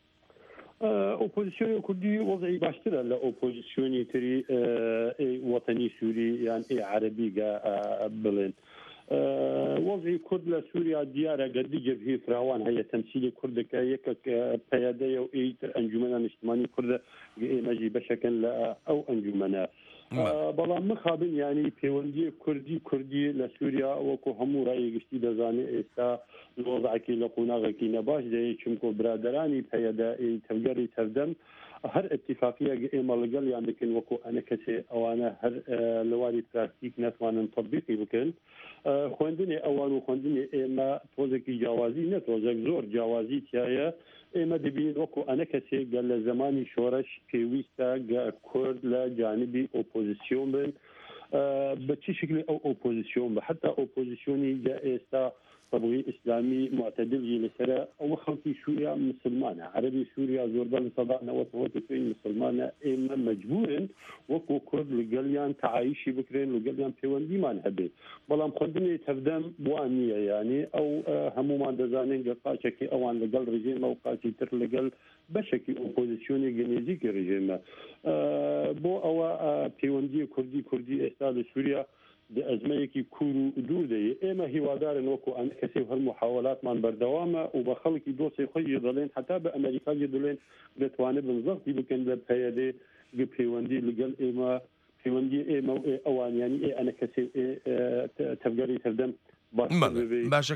ئۆپۆزیسیۆنی کوردی وەضعی باشترە لە ئۆپۆزیسیۆنی تری وەتەنی سووری یان ئێ عەرەبی بڵێن وەضعی کورد لە سووریا دیارە گەردی جەبهەی فراوان هەیە تەمسیلی کوردەکە یەکێک پەیادەیە و ئیتر ئەنجومەنە نیشتیمانی کوردە ئێمەژی بەشەکەن لە ئەو ئەنجومەنە بەڵام مخابن ینی پەیوەندی کوردی کوردی لە سووریا وەکو هەموو ڕایگشتی دەزانێت ئێستا وەضعێکی لە قوناغێکی نەباش دەیە چونکۆ برادرانی پەیەدە تەوگەری تەردەم هەر اتفاقیە ئێمە لەگەڵ یان دەکەن وەکو ئەنە کەسێ ئەوانە هەر لەواری پراکتیک ناتوانن تەطبیقی بکەن خوێندنی ئەوان و خوێندنی ئێمە تۆزێکی جیاوازی نەتۆزێک زۆر جیاوازی تایە ئێمە دەبین وەکو ئەنە کەسێک گەل لە زمانی شۆڕش پێویستە کورد لە جانبی ئۆپۆزیسیۆن بن بە چی شکلی ئەو ئۆپۆزیسیۆن بە حتا ئۆپۆزیسیۆنی ئێستا ڕبووی ئیسلامی معتەدلی لەسەر ئەوە خەڵکی سووریا مسلمانە عەرەبی سووریا زۆربە لە سەدا نەوەت پێی مسلمانە ئێمە مەجبورن وەکو کورد لەگەڵیان تەعایشی بکرێن لەگەڵیان پەیوەندیمان هەبێت بەڵام خوێندنی تەردەم وان نییە ینی ئەو هەمومان دەزانین گە قاچێکی ئەوان لەگەڵ ڕژێمە و قاچی تر لەگەڵ بەشێکی ئۆپۆزیسیۆنی گەنێزیکی ڕژێمە بۆ ئەوە پەیوەندی کوردی کوردی ئێستا لە سووریا ئەزمەیەکی کوور و دوور دەیە ئێمە هیوادارن وەکو ئەن کەسی هەر محاولاتمان بەردەوامە و بە خەڵکی دۆسی خۆی دەڵێن حتا بە ئەمریکا دەڵێن دەتوانێت بنزەختی بکەن لە پەیەدێ پەیوەندی لەگەڵ ئێمە پەیوەندی ئێمە و ئەوانیانی ئێ ئەنە کەسی تەفگەری تەردەم باشە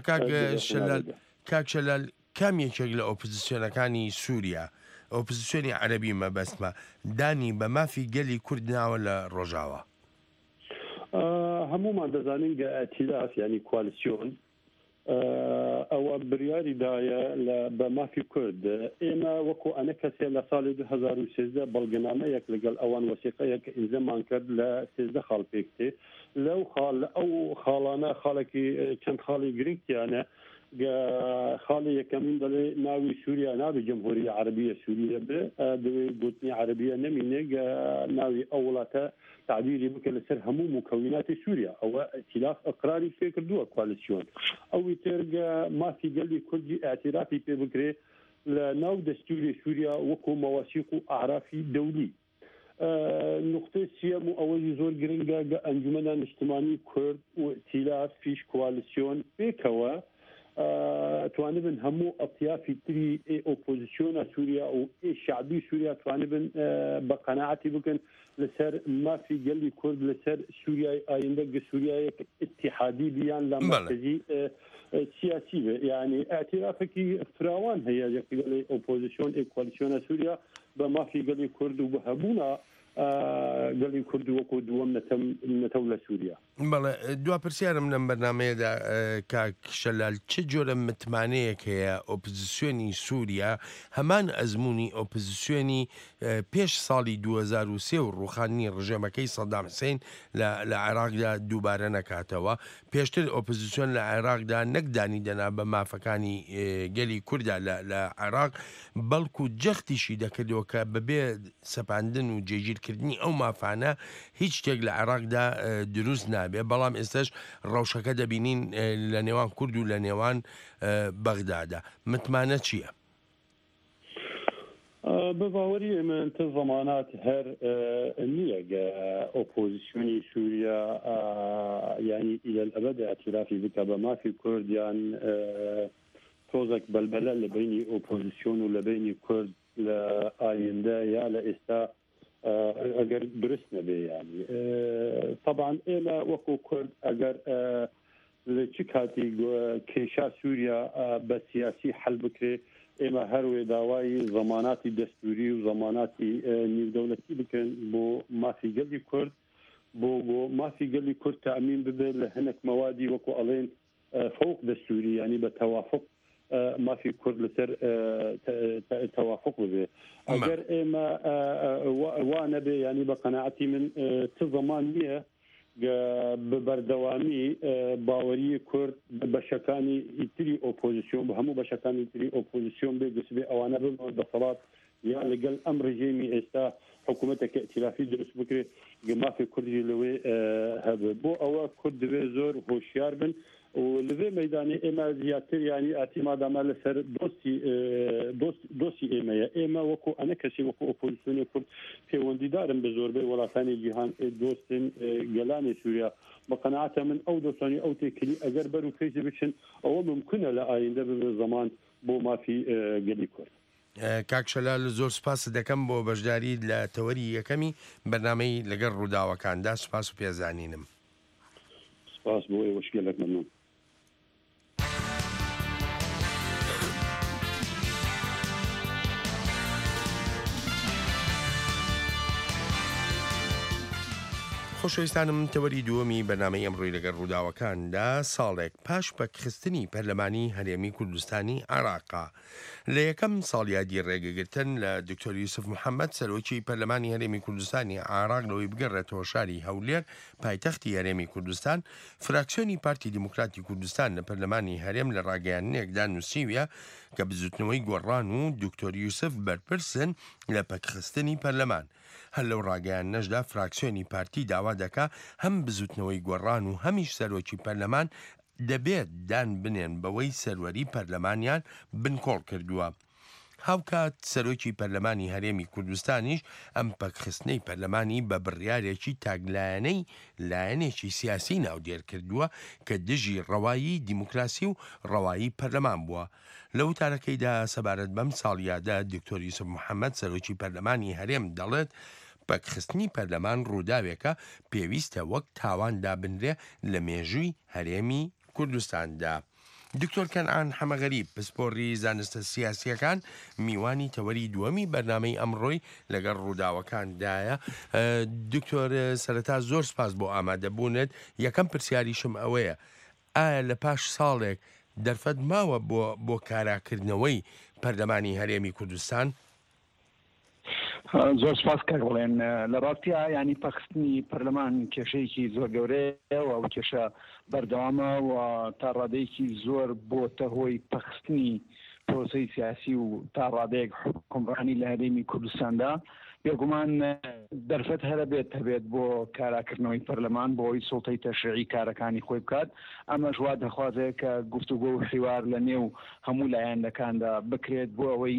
کاک شەلال کام یەکێک لە ئۆپۆزیسیۆنەکانی سووریا ئۆپۆزیسیۆنی عەرەبی مەبەستمە دانی بە مافی گەلی کورد ناوە لە ڕۆژاوە هەمومان دەزانین ئەتیلاف ینی کوالسیۆن ئەوە بریاریدایە لە بە مافی کورد ئێمە وەکو ئەنە کەسێ لە ساڵی دو هەزار و سێزدە بەڵگەنامەیەک لەگەڵ ئەوان وەسیقەیەک ئینزەمان کرد لە سێزدە خاڵ پێکتێ لەو خاڵ ئەو خاڵانە خاڵێکی چەند خاڵی گرنگیانە خاڵی یەکەمین دەڵێ ناوی سووریا ناوی جمهوری عربیە سووریە بێ دەوێ گوتنی عربیە نەمینێ ناوی ئەو وڵاتە تعبیری بکە لەسەر هەموو مکەوناتی سووریا ئەوە ئەتیلاف ئەقراری پێ کردووە کوالسیۆن ئەوی تێرگە مافی گەلی کوردی ئاعترافی پێ بکرێ لە ناو دەستوری سووریا وەکو مەواسیق و ئاعرافی دەولی نقطەی سیەم و ئەوەی زۆر گرنگە ئەنجومەنە نیشتیمانی کورد و ئەتیلاف فیش کوالسیۆن پێکەوە توانبن هەموو ئەطیافی تری ئۆپۆزیسیۆنە سووریا و شعبی سووریا توانبن بە قەناعەتی بکەن لەسەر مافی گەلی کورد لەسەر سووریای ئایندە گە سووریایەک اتحادی بیان لە مرکزی سیاسی بێ یعنی ئاعترافێکی فراوان هەیە یەکگەڵی ئۆپۆزیسیۆن کوالسیۆنە سووریا بە مافی گەلی کورد و بە هەبوونا گەڵی کورد وەکو دووەم نەتەو لە سووریا. بەڵێ دوا پرسیارم لەم بەرنمەیەدا کاک شەلال چه جۆرە متمانەیەک هەیە ئۆپۆزیسیۆنی سووریا هەمان ئەزمموی ئۆپۆزیسیۆنی پێش ساڵی دوو هەزار و سێ و ڕوخانی ڕژێمەکەی سەدام حوسێن لە عێراقدا دووبارە نەکاتەوە. پێشتر ئۆپۆزیسیۆن لە عێراقدا نەکدانی دەنا بە مافەکانی گەلی کووردا لە عێراق بەڵکو جەختیشی دەکردەوە کە بەبێ سەپاندن و جێگیرکردنی ئەو مافانە هیچ شتێک لە عێراقدا دروست نابێ. بەڵام ئێستش ڕەوشەکە دەبینین لە نێوان کورد و لە نێوان بەغدادا. متمانە چییە؟ بە باوەری ئێمە تە زەمانات هەر نییە ئۆپۆزیسیۆنی سووریا ینی ئیلەلئەبەد ئەتیرافی بکە بە مافی کوردیان تۆزێک بەلبەلە لە بینی ئۆپۆزیسیۆن و لە بینی کورد لە ئایندە یا لە ئێستا ئەگەر درست نەبێ ینی طبعا ئێمە وەکو کورد ئەگەر لە چ کاتی کێشا سووریا بە سیاسی حل بکرێ ئێمە هەروێ داوای زەماناتی دەستوری و زەماناتی نێودەوڵەتی بکەن بۆ مافی گەلی کورد بۆ بۆ مافی گەلی کورد تەئمین ببێت لە هەنێک مەوادی وەکو ئەڵێن فوق دەستوری ینی بە تەوافق مافی کورد لەسەر تەوافق ببێ. ئەگەر ئێمە وا نەبێ ینی بە قەناعەتی من چ زەمان نییە بەردەوامی باوەری کورد بەشەکانی ئیتری ئۆپۆزیسیۆن بە هەموو بەشەکانی ئیتری ئۆپۆزیسیۆن بێ گەسبێ ئەوانە ببن دەسەڵات یا لەگەڵ ئەم ڕژێمی ئێستا حکوومەتێکە ئەتیرافی دروست بکرێ گەمافی کوردی لەوێ هەبێ. بۆ ئەوە کورد دەبێ زۆر هۆشیار بن و لەوێ مەدانی ئێمە زیاتر ینی ئاتیماداما لەسەر دۆستی دۆستی ئێمەیە. ئێمە وەکو ئەنە کەسی وەکو ئۆپۆزیسیۆنی کورد پەیوەندیدارن بە زۆربەی وڵاتانی جیهان دۆستن گەلانی سووریا. بە قەناعەتە من ئەو دۆستانی ئەو تێکلی ئەگەر بەر و پێی بچن ئەوە ممکنە لە ئایندە ببێ زەمان بۆ مافی گەلی کورد. کاک شەلال زۆر سپاس دەکەم بۆ بەشداری لە تەوەری یەکەمی بەرنامەی لەگەڵ ڕووداوەکاندا. سپاس و پێزانینم. سپاس بۆ ئێوەش گەلێک مەمنون. خۆشەویستانم تەوەری دووەمی بەرنامەی ئەمڕۆی لەگەڵ ڕووداوەکاندا ساڵێک پاش بەکخستنی پەرلەمانی هەرێمی کوردستانی عێراقا لە یەکەم ساڵیادی ڕێگەگرتن لە دکتۆر یوسف محەممەد سەرۆکی پەرلەمانی هەرێمی کوردستانی عێراق لەوەی بگەڕێتەوە شاری هەولێر پایتەختی هەرێمی کوردستان فراکسیۆنی پارتی دیموکراتی کوردستان لە پەرلەمانی هەرێم لە ڕاگەیاندنێکدا نووسیویە کە بزوتنەوەی گۆڕان و دکتۆر یوسف بەرپرسن لە پەکخستنی پەرلەمان. هەر لەو ڕاگەیان نەشدا فراکسیۆنی پارتی داوا دەکا هەم بزوتنەوەی گۆڕان و هەمیش سەرۆکی پەرلەمان دەبێت دان بنێن بەوەی سەروەری پەرلەمانیان بنکۆڵ کردووە. هاوکات سەرۆکی پەرلەمانی هەرێمی کوردستانیش ئەم پەکخستنەی پەرلەمانی بە بڕیارێکی تاگلایەنەی لایەنێکی سیاسی ناودێر کردووە کە دژی ڕەوایی دیموکراسی و ڕەوایی پەرلەمان بووە. لە وتارەکەیدا سەبارەت بەم ساڵیادا دکتۆر یوسف محەممەد سەرۆکی پەرلەمانی هەرێم دەڵێت پەکخستنی پەرلەمان ڕووداوێکە پێویستە وەک تاوان دابنرێ لە مێژووی هەرێمی کوردستاندا. دکتۆر کەنعان حەمەغەریب پسپۆڕی زانستە سیاسیەکان میوانی تەوەری دووەمی بەرنامەی ئەمڕۆی لەگەڵ ڕووداوەکاندایە. دکتۆر سەرەتا زۆر سپاس بۆ ئامادەبوونت. یەکەم پرسیاریشم ئەوەیە ئایا لە پاش ساڵێک دەرفەت ماوە بۆ بۆ کاراکردنەوەی پەرلەمانی هەرێمی کوردستان؟ زۆر سپاس کاکڵێن لە ڕاستیە ینی پەخستنی پەرلەمان کێشەیەکی زۆر گەورەیە و ئەو کێشە بەردەوامە و تا ڕادەیەکی زۆر بۆتە هۆی پەخستنی پرۆسەی سیاسی و تا ڕادەیەک حکومڕانی لە هەرێمی کوردستاندا. بێگومان دەرفەت هەرە بێت هەبێت بۆ کاراکردنەوەی پەرلەمان بۆی سوڵتەی تەشریعی کارەکانی خۆی بکات. ئەمەش وا دەخوازێت کە گفتوگۆ و حیوار لە نێو هەموو لایەنەکاندا بکرێت بۆ ئەوەی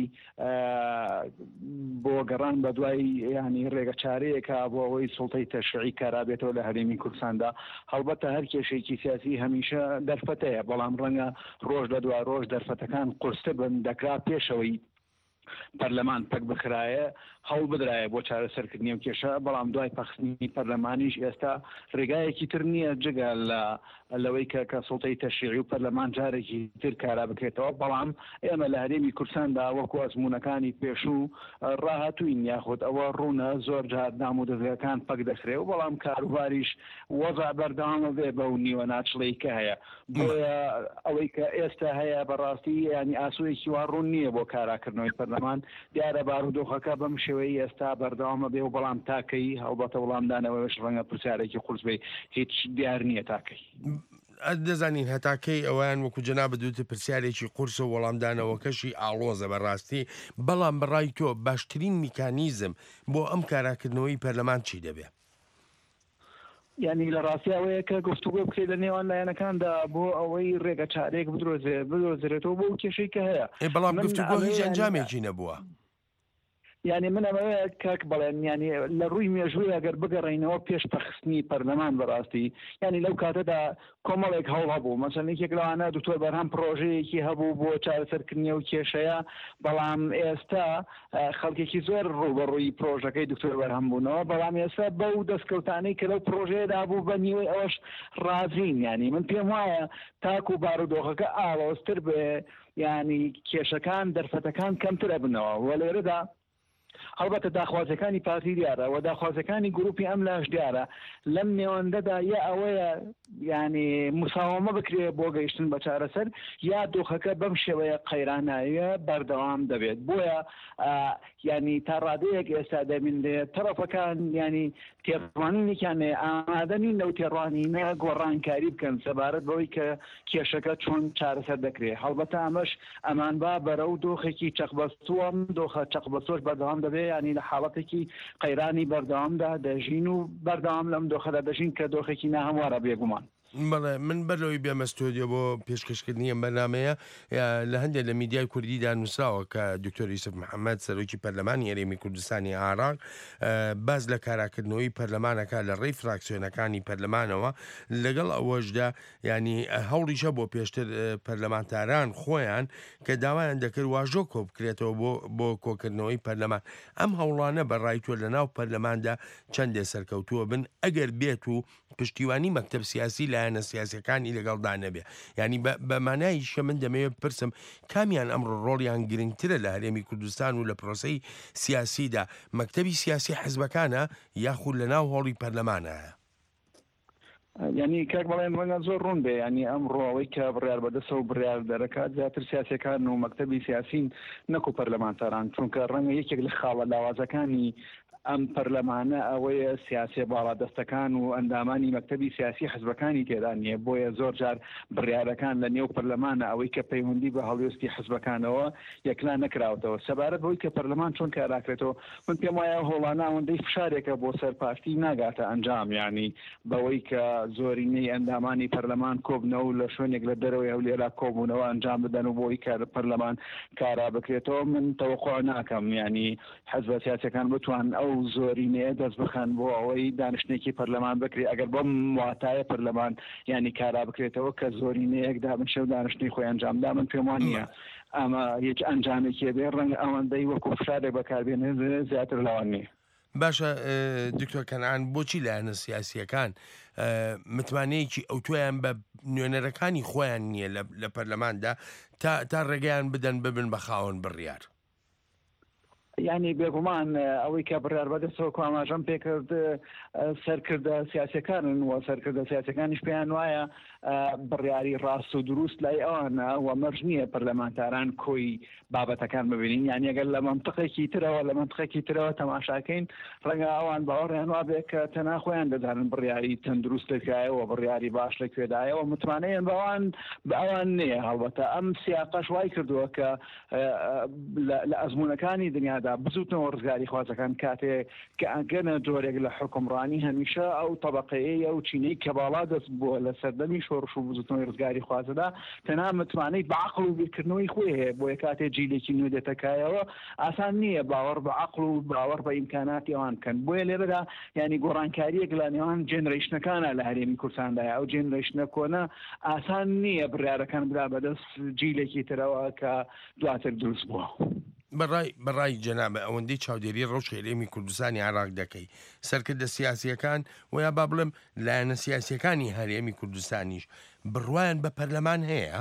بۆ گەڕان بە دوای ینی ڕێگە چارەیەکە بۆ ئەوەی سوڵتەی تەشریعی کارابێتەوە لە هەرێمی کوردستاندا. هەڵبەتە هەر کێشێکی سیاسی هەمیشە دەرفەتەیە، بەڵام ڕەنگە ڕۆژ لە دوای ڕۆژ دەرفەتەکان قورستە بن دەکرا پێشەوەی پەرلەمان پەک بخرایە هەوڵ بدرایە بۆ چارەسەرکردنی و کێشە بەڵام دوای پەخستنی پەرلەمانیش ئێستا ڕێگایەکی تر نییە جگە لە لەوەی کە کە سڵتەی تەشریعی و پەرلەمان جارێکی تر کارا بکرێتەوە بەڵام ئێمە لە هەرێمی کورساندا وەکو ئەزمونونەکانی پێشوو ڕاهاتووین یاخود ئەوە ڕوونە زۆر جار نام و دەستگاکان پەک دەخرێ و بەڵام کاروباریش وەزع بەردەوامە بێ بەو نیوە ناچڵەی کە هەیە بۆیە ئەوەی کە ئێستا هەیە بەڕاستی ینی ئاسوویەکی وا ڕوون نییە بۆ کاراکردنەوەی پەرلەمان دیارە بارودۆخەکە بەم شێوەی ئێستا بەردەوامە بێ و بەڵام تاکەی هەڵبەتە وەڵامدانەوەش ڕەنگە پرسیارێکی قورس بێ هیچ دیار نییە تاکەی دەزانین هەتاکەی ئەویان وەکو جەناب بدوتە پرسیارێکی قورس و وەڵامدانەوەکەشی ئاڵۆزە بەڕاستی بەڵام بەڕای تۆ باشترین میکانیزم بۆ ئەم کاراکردنەوەی پەرلەمان چی دەبێت؟ یعنی لە ڕاستیاوەیە کە گفتوگۆ بکرێت لە نێوان لایەنەکاندا بۆ ئەوەی ڕێگە چارێک بدرۆزێ بدۆزرێتەوە بۆ کێشەی کە هەیە بەڵام گفتوگۆ هیچ ئەنجامێکی نەبووە. یعنی من ئەمەوەیە کاک بڵێن ینی لە ڕووی مێژووی ئەگەر بگەڕێنەوە پێش پەخستنی پەرلەمان بەڕاستی ینی لەو کاتەدا کۆمەڵێک هەوڵ هەبوو مەسەن یەکێک لەوانە دکتۆر بەرهەم پرۆژەیەکی هەبوو بۆ چارەسەرکردنی و کێشەیە بەڵام ئێستا خەڵکێکی زۆر ڕوبەڕووی پرۆژەکەی دکتۆر بەرهەم بوونەوە بەڵام ئێستا بەو دەستکەوتانەی کە لەو پرۆژەیەدا بوو بە نیوەی ئەوەش ڕازین ینی من پێم وایە تاکو و بارودۆخەکە ئاڵۆزتر بێ ینی کێشەکان دەرفەتەکان کەمترە بنەوە وە لێرەدا هەڵبەتە داخوازەکانی پارتی دیارە و داخوازەکانی گروپی ئەم لاش دیارە لەم نێوەندەدا یا ئەوەیە ینی مساومە بکرێ بۆ گەیشتن بە چارەسەر یا دۆخەکە بەم شێوەیە قەیراناییە بەردەوام دەبێت بۆیە ینی تا ڕادەیەک ئێستا دەبینێت تەرەفەکان ینی تێڕوانینێکیانێ ئامادەنین لەو تێڕوانینە گۆڕانکاری بکەن سەبارەت بەوەی کە کێشەکە چۆن چارەسەر دەکرێت هەڵبەتە ئەمەش ئەمان با بەرەو دۆخێکی چەقبەستووە دۆخە چەقبەستۆش بەردەوام دەبێت ینی لە حاڵەتێکی قەیرانی بەردەوامدا دەژین و بەردەوام لەم دۆخەدا دەژین کە دۆخێکی ناهەموارە بێگومان. بەڵێ من بەرەوەی بێمە ستۆدیۆ بۆ پێشکەشکردنی ئەم بەرنامەیە لە هەندێک لە میدیای کوردیدا نووسراوە کە دکتۆر یوسف محەممەد سەرۆکی پەرلەمانی هەرێمی کوردستانی عێراق باز لە کاراکردنەوەی پەرلەمانەکە لە ڕێی فراکسیۆنەکانی پەرلەمانەوە لەگەڵ ئەوەشدا ینی هەوڵیشە بۆ پێشتر پەرلەمانتاران خۆیان کە داوایان دەکرد واژۆ کۆ بکرێتەوە بۆ بۆ کۆکردنەوەی پەرلەمان ئەم هەوڵانە بەڕای تۆ لە ناو پەرلەماندا چەندێ سەرکەوتووە بن ئەگەر بێت و پشتیوانی مەکتەب سیاسی لایەنە سیاسەکانی لەگەڵدا نەبێ ینی بەمانای شە من دەمەوێت پرسم کامیان ئەمڕۆ ڕۆڵیان گرنگترە لە هەرێمی کوردستان و لە پرۆسەی سیاسیدا مەکتەبی سیاسی حزبەکانە یاخود لە ناو هۆڵی پەرلەمانە؟ ینی کاک بەڵێن ڕەنگە زۆر ڕوون بێ ینی ئەم ڕۆەوەی کە بڕیار بەدەسە و بڕیار دەرەکات زیاتر سیاسەکان و مەکتەبی سیاسین نەکو پەرلەمانتاران چونکە ڕەنگە یەکێک لە خاڵە لاوازەکانی ئەم پەرلەمانە ئەوەیە سیاسی باڵادەستەکان و ئەندامانی مەکتەبی سیاسی حزبەکانی تێدا نیە بۆیە زۆر جار بڕیارەکان لە نێو پەرلەمانە ئەوەی کە پەیوەندی بە هەڵوێستی حزبەکانەوە یەکلا نەکراوەتەوە سەبارەت بەوەی کە پەرلەمان چۆن کاراکرێتەوە من پێم وایە هۆڵانە ئەوەندەی فشارێکە بۆ سەرپارتی ناگاتە ئەنجام ینی بەوەی کە زۆرینەی ئەندامانی پەرلەمان کۆبنەوە لە شوێنێک لە دەرەوەی هەولێرا کۆبوونەوە ئەنجام بدەن و بۆی کار پەرلەمان کارا بکرێتەوە من تەوەقع ناکەم ینی حزبە سیاسەکان بتوان ئەو زۆرینەیە دەست بخەن بۆ ئەوەی دانیشتێکی پەرلەمان بکرێت ئەگەر بۆم واتایە پەرلەمان ینی کارا بکرێتەوە کە زۆرینەیەک دابنشە و دانیشتنی خۆی ئەنجامدا من پێم وانە ئەمە هیچ ئەنجامێکی بێ ڕەنگە ئەوەندەی وەکو فشارێک بەکاربێنێ زیاتر لەوان نیە. باشە دکتۆر کەنعان بۆچی لایەنە سیاسیەکان متمانەیەکی ئەوتۆیان بە نوێنەرەکانی خۆیان نییە لە پەرلەماندا تا ڕێگەیان بدەن ببن بە خاوەن بڕیار؟ ینی بێگومان ئەوەی کە بڕیار بەدەستەوە ئاماژەم پێکرد سەرکردە سیاسەکانن و سەرکردە سیاسەکانیش پێیان وایە بڕیاری ڕاست و دروست لای ئەوانە و مەرج نییە پەرلەمانتاران کۆی بابەتەکان ببینین یانی ئەگەر لە منطقێکی ترەوە لە منطقێکی ترەوە تەماشاکەین ڕەنگە ئەوان باوەڕیان وا بێت کە تەنها خۆیان دەزانن بڕیاری تەندروست لەکایەوە بڕیاری باش لە کوێدایەوە متمانەیەن بەوان بە ئەوان نییە هەڵبەتە ئەم سیاقەش وای کردووە کە لە ئەزمونونەکانی دنیادا بزوتنەوە ڕزگاری خوازەکان کاتێک کە ئەگەنە جۆرێک لە حکومڕانی هەمیشە ئەو طبقەیە و چینەی کە باڵا دەست بووە لە سەردەمی شۆڕش و بزوتنەوەی ڕزگاری خوازەدا تەنها متمانەی بەعقڵ و بیرکردنەوەی خۆی هەیە بۆیە کاتێک جیلێکی نوێ دێتەکایەوە ئاسان نییە باوەڕ بە عقڵ و باوەڕ بە ئیمکاناتی ئەوان بکەن بۆیە لێرەدا ینی گۆڕانکاریەک لە نێوان جێنریشنەکانە لە هەرێمی کوردستاندایە ئەو جێنریشنە کۆنە ئاسان نییە بڕیارەکان بدا بەدەست جیلێکی ترەوە کە دواتر دروست بووە. بەڕای بەڕای جەنابە ئەوەندەی چاودێری ڕۆژ خێرێمی کوردستانی عراق دەکەی سەرکردە سیاسیەکان ویا با بڵێم لایەنە سیاسیەکانی هەرێمی کوردستانیش بڕوایان بە پەرلەمان هەیە؟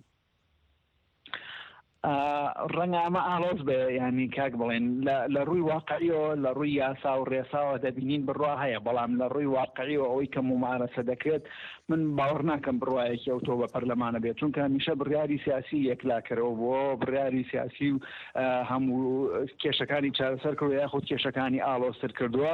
ڕەنگە ئەمە ئاڵۆز بێ ینی کاک بڵێن لە ڕووی واقعیەوە لە ڕووی یاسا و ڕێساوە دەبینین بڕوا هەیە بەڵام لە ڕووی واقعیەوە ئەوەی کە ممارەسە دەکرێت من باوەڕ ناکەم بڕوایەکی ئەو تۆ بە پەرلەمانە بێت چونکە هەمیشە بڕیاری سیاسی یەکلاکەرەوە بۆ بڕیاری سیاسی و هەموو کێشەکانی چارەسەر کردو یاخود کێشەکانی ئاڵۆزتر کردووە.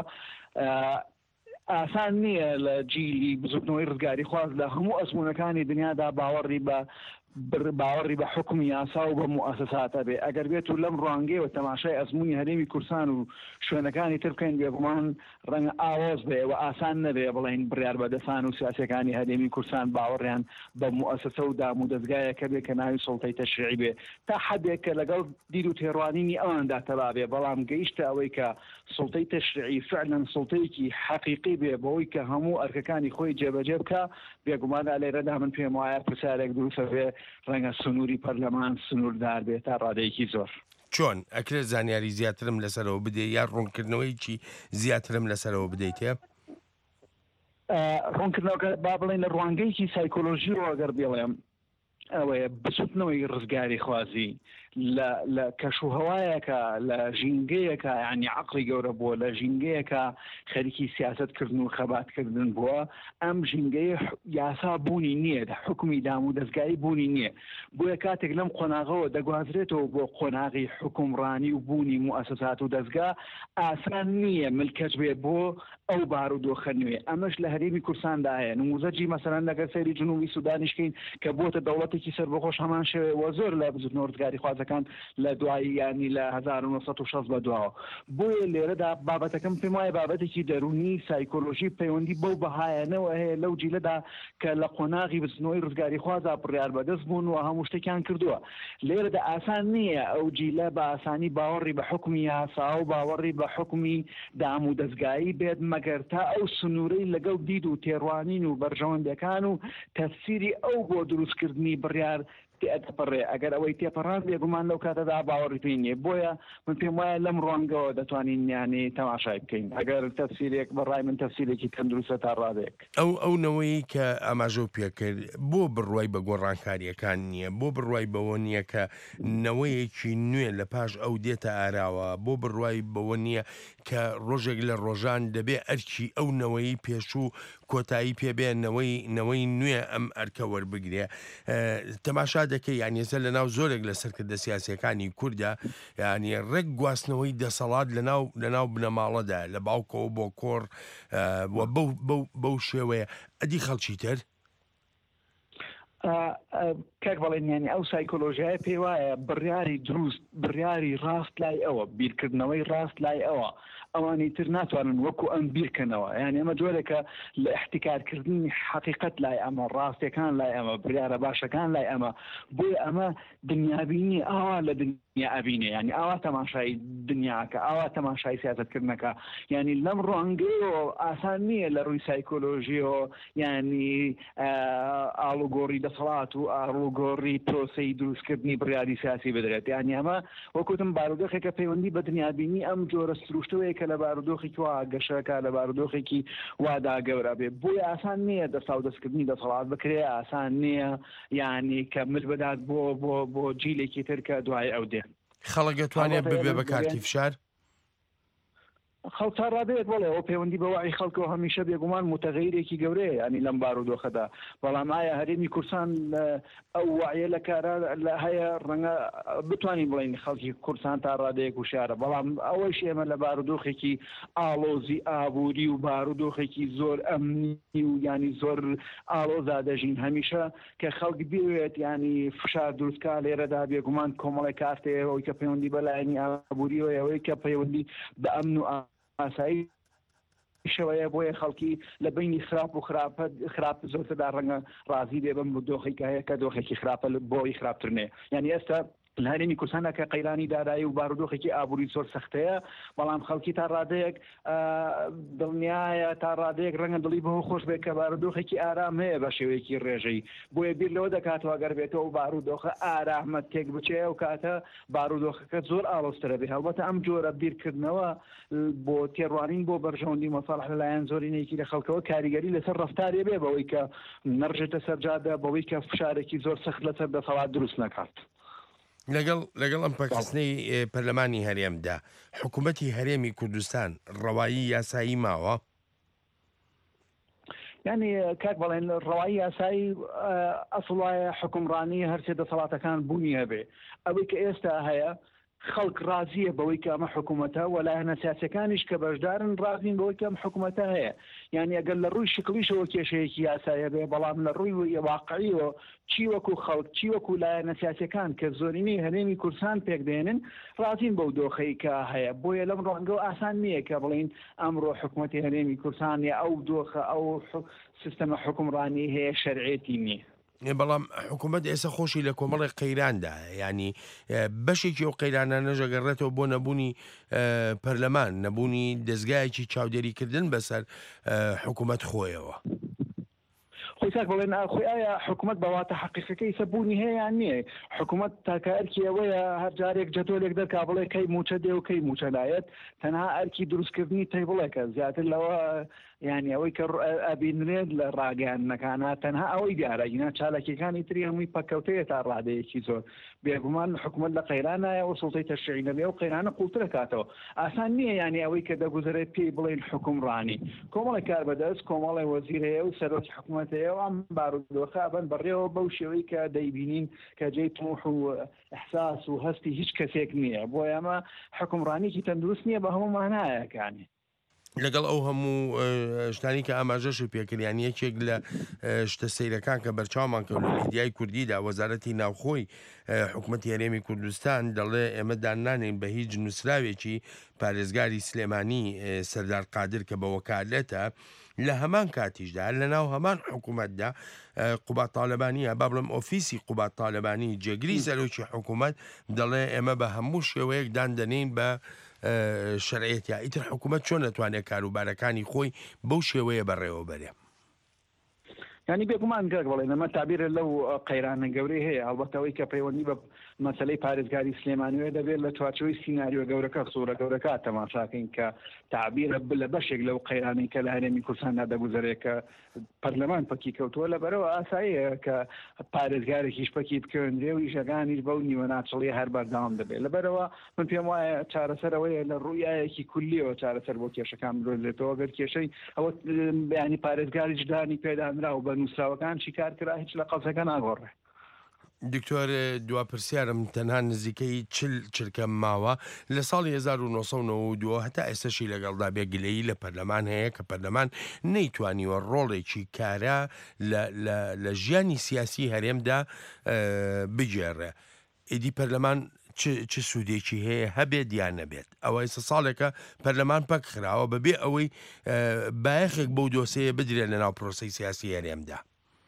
ئاسان نییە لە جیلی بزوتنەوەی ڕزگاری خواست لە هەموو ئەزمونەکانی دنیادا باوەڕی بە باوەڕی بە حکمی یاسا و بە موسساتە بێ ئەگەر بێت و لەم ڕوانگەیەوە تەماشای ئەزمموی هەرێمی کورسان و شوێنەکانی تر بکەین بێگومان ڕەنگە ئاواز بێ و ئاسان نەبێ بڵین بڕیار بەدەسان و سیاسەکانی هەرێمی کورسان باوەڕیان بە موسسە و دام و دەستگایەکە بێ کە ناوی سڵتەی تەشریعی بێ تا حدێک کە لەگەڵ دیر و تێڕوانینی ئەواندا تەبابێ بەڵام گەیشتە ئەوەی کە سڵتەی تەشریعی فعلەن سڵتەیەکی حەقیقی بێ بەوەی کە هەموو ئەرکەکانی خۆی جێبەجێ بکە بێگومانە لێرەدا من پێم وایە پرسیارێک دروستە بێ ڕەنگە سنووری پەرلەمان سنووردار بێت تا ڕادەیەکی زۆر. چۆن ئەکرێت زانیاری زیاترم لەسەرەوە بدێ یا ڕوونکردنەوەیکی زیاترم لەسەرەوە بدەیتێ؟ ڕوونکردنەوەکە با بڵێن لە ڕوانگەیەکی سایکۆلۆژیەوە ئەگەر بڵێم ئەوەیە بسوتنەوەی ڕزگاری خوازی لە کەشوهەوایەکە لە ژینگەیەکە ینی عقلی گەورە بووە لە ژینگەیەکە خەریکی سیاستکردن و خەباتکردن بووە ئەم ژینگەیە یاسا بوونی نییە حکمی دام و دەستگایی بوونی نییە بۆیە کاتێک لەم قۆناغەوە دەگوازرێتەوە بۆ قۆناغی حکومڕانی و بوونی موسسات و دەستگا ئاسان نییە ملکەت بێ بۆ ئەو بارودۆخە نوێ ئەمەش لە هەرێمی کورساندا هەیە نموزەجی مەسەرەن لەگەر سەیری جنوبی سودانیشکەین کە بۆتە دەوڵەتێکی سەربەخۆش هەمان شێوەوە زۆر لە بزرگنەوە ڕزگاری خوازەکان لە دوایی ینی لە هەزار و نۆسەد و شەست بەدواوە بۆیە لێرەدا بابەتەکەم پێم وایە بابەتێکی دەرونی سایکۆلۆژی پەیوەندی بەو بەهایەنەوە هەیە لەو جیلەدا کە لە قۆناغی بزنەوەی ڕزگاری خوازا بڕیار بەدەست بوون و هەموو شتێکیان کردووە لێرەدا ئاسان نییە ئەو جیلە بە ئاسانی باوەڕی بە حکمی یاسا و باوەڕی بە حکمی دام و دەستگایی بێت مەگەر تا ئەو سنوورەی لەگەڵ دید و تێڕوانین و بەرژەوەندەکان و تەفسیری ئەو بۆ دروستکردنی بڕیار تێپەڕێ ئەگەر ئەوەی تێپەڕان بێگومان لەو کاتەدا باوەڕی پێی نییە بۆیە من پێم وایە لەم ڕوانگەوە دەتوانین یانی تەماشای بکەین ئەگەر تەفسیرێک بەڕای من تەفسیرێکی تەندروستە تا ڕادێک ئەو ئەوەوەی کە ئاماژە پێکرد بۆ بڕوای بە گۆڕانکاریەکان نییە بۆ بڕوای بەوە نییە کە نەوەیەکی نوێ لە پاش ئەو دێتە ئاراوە بۆ بڕوای بەوە نییە کە ڕۆژێک لە ڕۆژان دەبێ ئەرکی ئەو نەوەی پێشوو کۆتایی پێبێنەوەی نەوەی نوێ ئەم ئەرکە وەربگرێ تەماشا دەکەی یانیێسە لە ناو زۆرێک لە سەرکردە سیاسەکانی کووردا ینی ڕێک گواستنەوەی دەسەڵات لەناو لەناو بنەماڵەدا لە باوکەوە بۆ کۆڕ بەو شێوەیە ئەدی خەڵکی تر کاک بەڵێن ینی ئەو سایکۆلۆژیای پێی وایە بڕیاری دروست بڕیاری ڕاست لای ئەوە بیرکردنەوەی ڕاست لای ئەوە ئەوانی تر ناتوانن وەکو ئەم بیرکەنەوە یعنی ئەمە جۆرێکە لە احتیکارکردنی حقیقت لای ئەمە ڕاستیەکان لای ئەمە بریارە باشەکان لای ئەمە بۆیە ئەمە دنیابینی ئاوا لە دنیا ئەبینێ ینی ئاوا تەماشای دنیاکە ئاوا تەماشای سیاستکردنەکە ینی لەم ڕوانگەیەوە ئاسان نییە لە ڕووی سایکۆلۆژیەوە ینی ئاڵوگۆڕی دەسەڵات و ئاڵوگۆڕی پرۆسەی دروستکردنی بڕیاری سیاسی بدرێت ینی ئەمە وەکوتم بارودۆخێکە پەیوەندی بە دنیابینی ئەم جۆرە سروشتەوەیە کە لە بارودۆخێکی وا گەشەکە لە بارودۆخێکی وادا گەورە بێ بۆیە ئاسان نییە دەستا و دەستکردنی دەسەڵات بکرێ ئاسان نییە ینی کە مر بدات بۆ بۆ بۆ جیلێکی ترکە دوای ئەو دێ خەڵک دەتوانێت ببێ بە کارتی فشار خەڵتا ڕادێت بڵێ ئەو پەیوەندی بە وای خەڵکەوە هەمیشە بێگومان متەغەیرێکی گەورەیە ینی لەم بارودۆخەدا بەڵام ئایا هەرێمی کورسان ئەو وایە لە کارە هەیە ڕەنگە بتوانین بڵین خەڵکی کورسان تا ڕادەیەک وشارە بەڵام ئەوەش ئێمە لە بارودۆخێکی ئاڵۆزی ئابووری و بارودۆخێکی زۆر ئەمنی و ینی زۆر ئاڵۆزا دەژین هەمیشە کە خەڵک بێت ینی فشار دروستکە لێرەدا بێگومان کۆمەڵی کارتەیەوەی کە پەیوەندی بەلایەنی ئابووریەوە ئەوەی کە پەیوەندی بە ئەمن و ئاسایی شەوەیە بۆیە خەڵکی لە بینی خراپ و خراپ زۆرتردا ڕەنگە ڕازی دێ بم دۆخێک هەیە کە دۆخێکی خراپە بۆی خراپترنێ یعنی ئێستا هەرێمی کوردستانە کە قەیرانی دارایی و بارودۆخێکی ئابووری زۆر سەختەیە بەڵام خەڵکی تا ڕادەیەک دڵنیایە تا ڕادەیەک ڕەنگە دڵی بەهۆ خۆش بێت کە بارودۆخێکی ئارام هەیە بە شێوەیەکی ڕێژەی بۆیە بیر لەوە دەکاتەوە ئەگەر بێتەوە و بارودۆخە ئارامە تێک بچێ و کاتە بارودۆخەکە زۆر ئاڵۆسترە بێ هەڵبەتە ئەم جۆرە بیرکردنەوە بۆ تێڕوانین بۆ بەرژەوەندی مەساڵح لەلایەن زۆرینەیەکی لە خەڵکەوە کاریگەری لەسەر ڕەفتارێ بێ بەوەی کە نەڕژێتە سەرجادە بەوەی کە فشارێکی زۆر سەخت لەسەر دەسەڵات دروست نەکات. لەگەڵ لەگەڵ ئەم پاکستنەی پەرلەمانی هەرێمدا حکوومەتی هەرێمی کوردستان ڕەوایی یاسایی ماوە؟ یعنی کاک بەڵێن ڕەوایی یاسایی ئەسڵایە حکومڕانی هەرسێ دەسەڵاتەکان بوونی هەبێ ئەوەی کە ئێستا هەیە خەڵک ڕازیە بەوەی کە ئەمە حکوومەتە وەلایەنە سیاسەکانیش کە بەشدارن ڕازین بەوەی کە ئەم حکوومەتە هەیە یعنی ئەگەر لە ڕووی شکلیشەوە کێشەیەکی یاسایە بێ بەڵام لە ڕووی واقعیەوە چی وەکو خەڵک چی وەکو لایەنە سیاسەکان کە زۆرینەی هەرێمی کوردستان پێکدێنن ڕازین بەو دۆخەی کە هەیە بۆیە لەم ڕەنگە ئاسان نییە کە بڵین ئەمڕۆ حکوومەتی هەرێمی کوردستان یا ئەو دۆخە ئەو سیستەمە حکومڕانی هەیە شەرعێتی نییە. بەڵام حکوومەت ئێستا خۆشی لە کۆمەڵی قەیراندا ینی بەشێکی ئەو قەیرانە نەژەگەڕێتەوە بۆ نەبوونی پەرلەمان نەبوونی دەستگایەکی چاودێریکردن بەسەر حکوومەت خۆیەوە. خۆی کاک بڵێن خۆی ئایا حکوومەت بەواتە حەقیقەکەی سەبوونی هەیە یان نییە حکوومەت تاکە ئەرکی ئەوەیە هەر جارێک جەتۆلێک دەرکا بڵێ کەی موچە دێ و کەی موچە لایەت تەنها ئەرکی دروستکردنی تێی بڵێکە زیاتر لەوە یعنی ئەوەی کە ئەبینرێت لە ڕاگەیاندنەکانە تەنها ئەوەی دیارە ینا چالاکیەکانی تری هەمووی پەکەوتەیە تا ڕادەیەکی زۆر بێگومان حکوومەت لە قەیرانایە و سڵتەی تەشریعی نەبێ و قەیرانە قوڵترە کاتەوە ئاسان نییە یعنی ئەوەی کە دەگوزارێت پێی بڵێن حکومڕانی کۆمەڵی کاربەدەست کۆمەڵی وەزیر هەیە و سەرۆکی حکوومەت هەیە و ئەم بارودۆخە بن بەڕێوە بەو شێوەی کە دەیبینین کە جێی تۆح و ئەحساس و هەستی هیچ کەسێک نییە بۆ ئەمە حکومڕانیکی تەندروست نییە بە هەموو مانایەکانی. لەگەڵ ئەو هەموو شتانی کە ئاماژەشی پێکردیان یەکێک لە شتە سەیرەکان کە بەرچاومان کە لە میدیای کوردیدا وەزارەتی ناوخۆی حکوومەتی هەرێمی کوردستان دەڵێ ئێمە دانانین بە هیچ نووسراوێکی پارێزگاری سلێمانی سەردار قادر کە بە وەکالەتە لە هەمان کاتیشدا لە ناو هەمان حکوومەتدا قوبات تاالبانیە با بڵم ئۆفیسی قوبات تاالبانی جێگری سەرۆکی حکوومەت دەڵێ ئێمە بە هەموو شێوەیەک دادەنین بە شەرعێتیا ئیتر حکوومەت چۆن نەتوانێت کاروبارەکانی خۆی بەو شێوەیە بەڕێوە بەرێ. ینی بێگومان گەک بڵێن ئەمە تابیرە لەو قەیرانە گەورەی هەیە هەڵبەتەوەی کە پەیوەندی بە مەسلەی پارێزگاری سلێمانیوە دەبێت لە چوارچەوەی سیناریۆ گەورەکە سوورە گەورەکە تەماشاکەین کە تعبیرە لە بەشێک لەو قەیرانی کە لە هەرێمی کوردستاندا دەگوزارێت کە پەرلەمان پەکی کەوتووە لەبەرەوە ئاساییە کە پارێزگارێکیش پەکی بکەوێنرێ و ئیشەکانیش بەو نیوە ناچڵی هەر بەردەوام دەبێت لەبەرەوە من پێم وایە چارەسەرەوەیە لە ڕوویایەکی کولیەوە چارەسەر بۆ کێشەکان بدۆزێتەوە گەر کێشەی ئەوە بەیانی پارێزگاری جدانی پێدانرا و بە نووسراوەکان چی کار کرا هیچ لە قەڵسەکە ناگۆڕێ. دکتۆر دواپرسیارم تەنها نزیکەی چل چرکە ماوە لە ساڵی هەزار و نۆسەد و نۆ و دووە هەتا ئێستاشی لەگەڵدا بێگلەیی لە پەرلەمان هەیە کە پەرلەمان نەیتوانیوە ڕۆڵێکی کارە لە ژیانی سیاسی هەرێمدا بگێڕێ. ئیدی پەرلەمان چ سوودێکی هەیە هەبێت یان نەبێت ئەوە ئێستا ساڵێکە پەرلەمان پەک خراوە بەبێ ئەوەی بایەخێک بەو دۆسەیە بدرێت لە ناو پرۆسەی سیاسی هەرێمدا.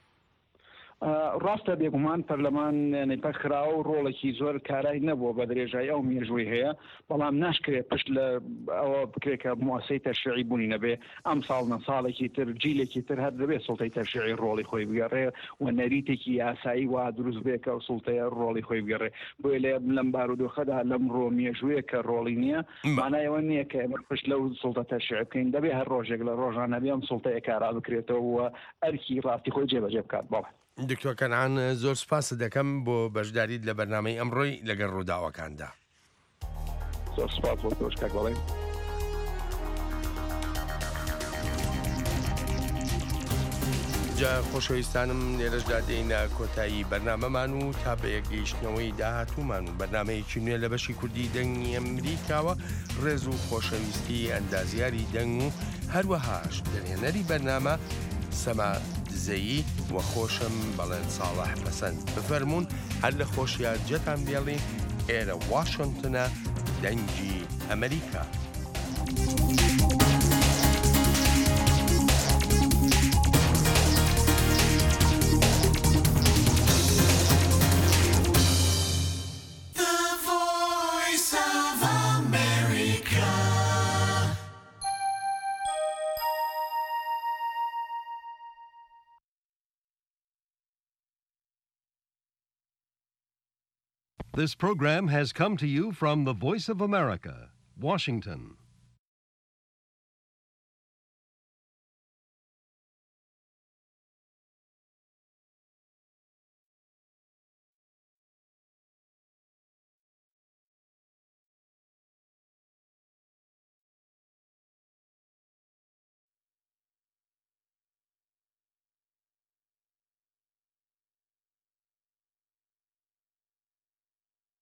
ڕاستە بێگومان پەرلەمان پەکراوە و ڕۆڵێکی زۆر کارای نەبووە بە درێژایی ئەو مێژووی هەیە بەڵام ناشکرێت پشت لە ئەوە بکرێت کە مواسەی تەشریعی بوونی نەبێ ئەم ساڵ نە ساڵێکی تر جیلێکی تر هەر دەبێت سڵتەی تەشریعی ڕۆڵی خۆی بگەڕێ و نەریتێکی یاسایی وا دروست بێت کە سڵتەیە ڕۆڵی خۆی بگەڕێ بۆیە لێ لەم بارودۆخەدا لەم ڕۆ مێژوویە کە ڕۆڵی نییە مانایەوە نییە کە ئێمە پشت لەو سڵتە تەشریع بکەین دەبێت هەر ڕۆژێک لە ڕۆژانە بێ ئەم سڵتەیە کارا بکرێتەوە و ئەرکی ڕاستی خۆی جێبەجێ بکات. بەڵێ دکتۆر کەنعان زۆر سپاس دەکەم بۆ بەشداریت لە بەرنامەی ئەمڕۆی لەگەڵ ڕووداوەکاندا. زۆر سپاس بۆ تۆش کاک بەڵێ. جا خۆشەویستانم لێرەشدا دێینە کۆتایی بەرنامەمان و تا بە یەکگەیشتنەوەی داهاتوومان و بەرنامەیەکی نوێ لە بەشی کوردی دەنگی ئەمریکاوە ڕێز و خۆشەویستی ئەندازیاری دەنگ و هەروەهاش دەرهێنەری بەرنامە سەما زەیی وە خۆشم بەڵێن ساڵح پەسەند بفەرمونون هەر لە خۆشیان جەتان بێڵین ئێرە واشنگتنە دەنگی ئەمریکا. The This program has come to you from the Voice of America, Washington.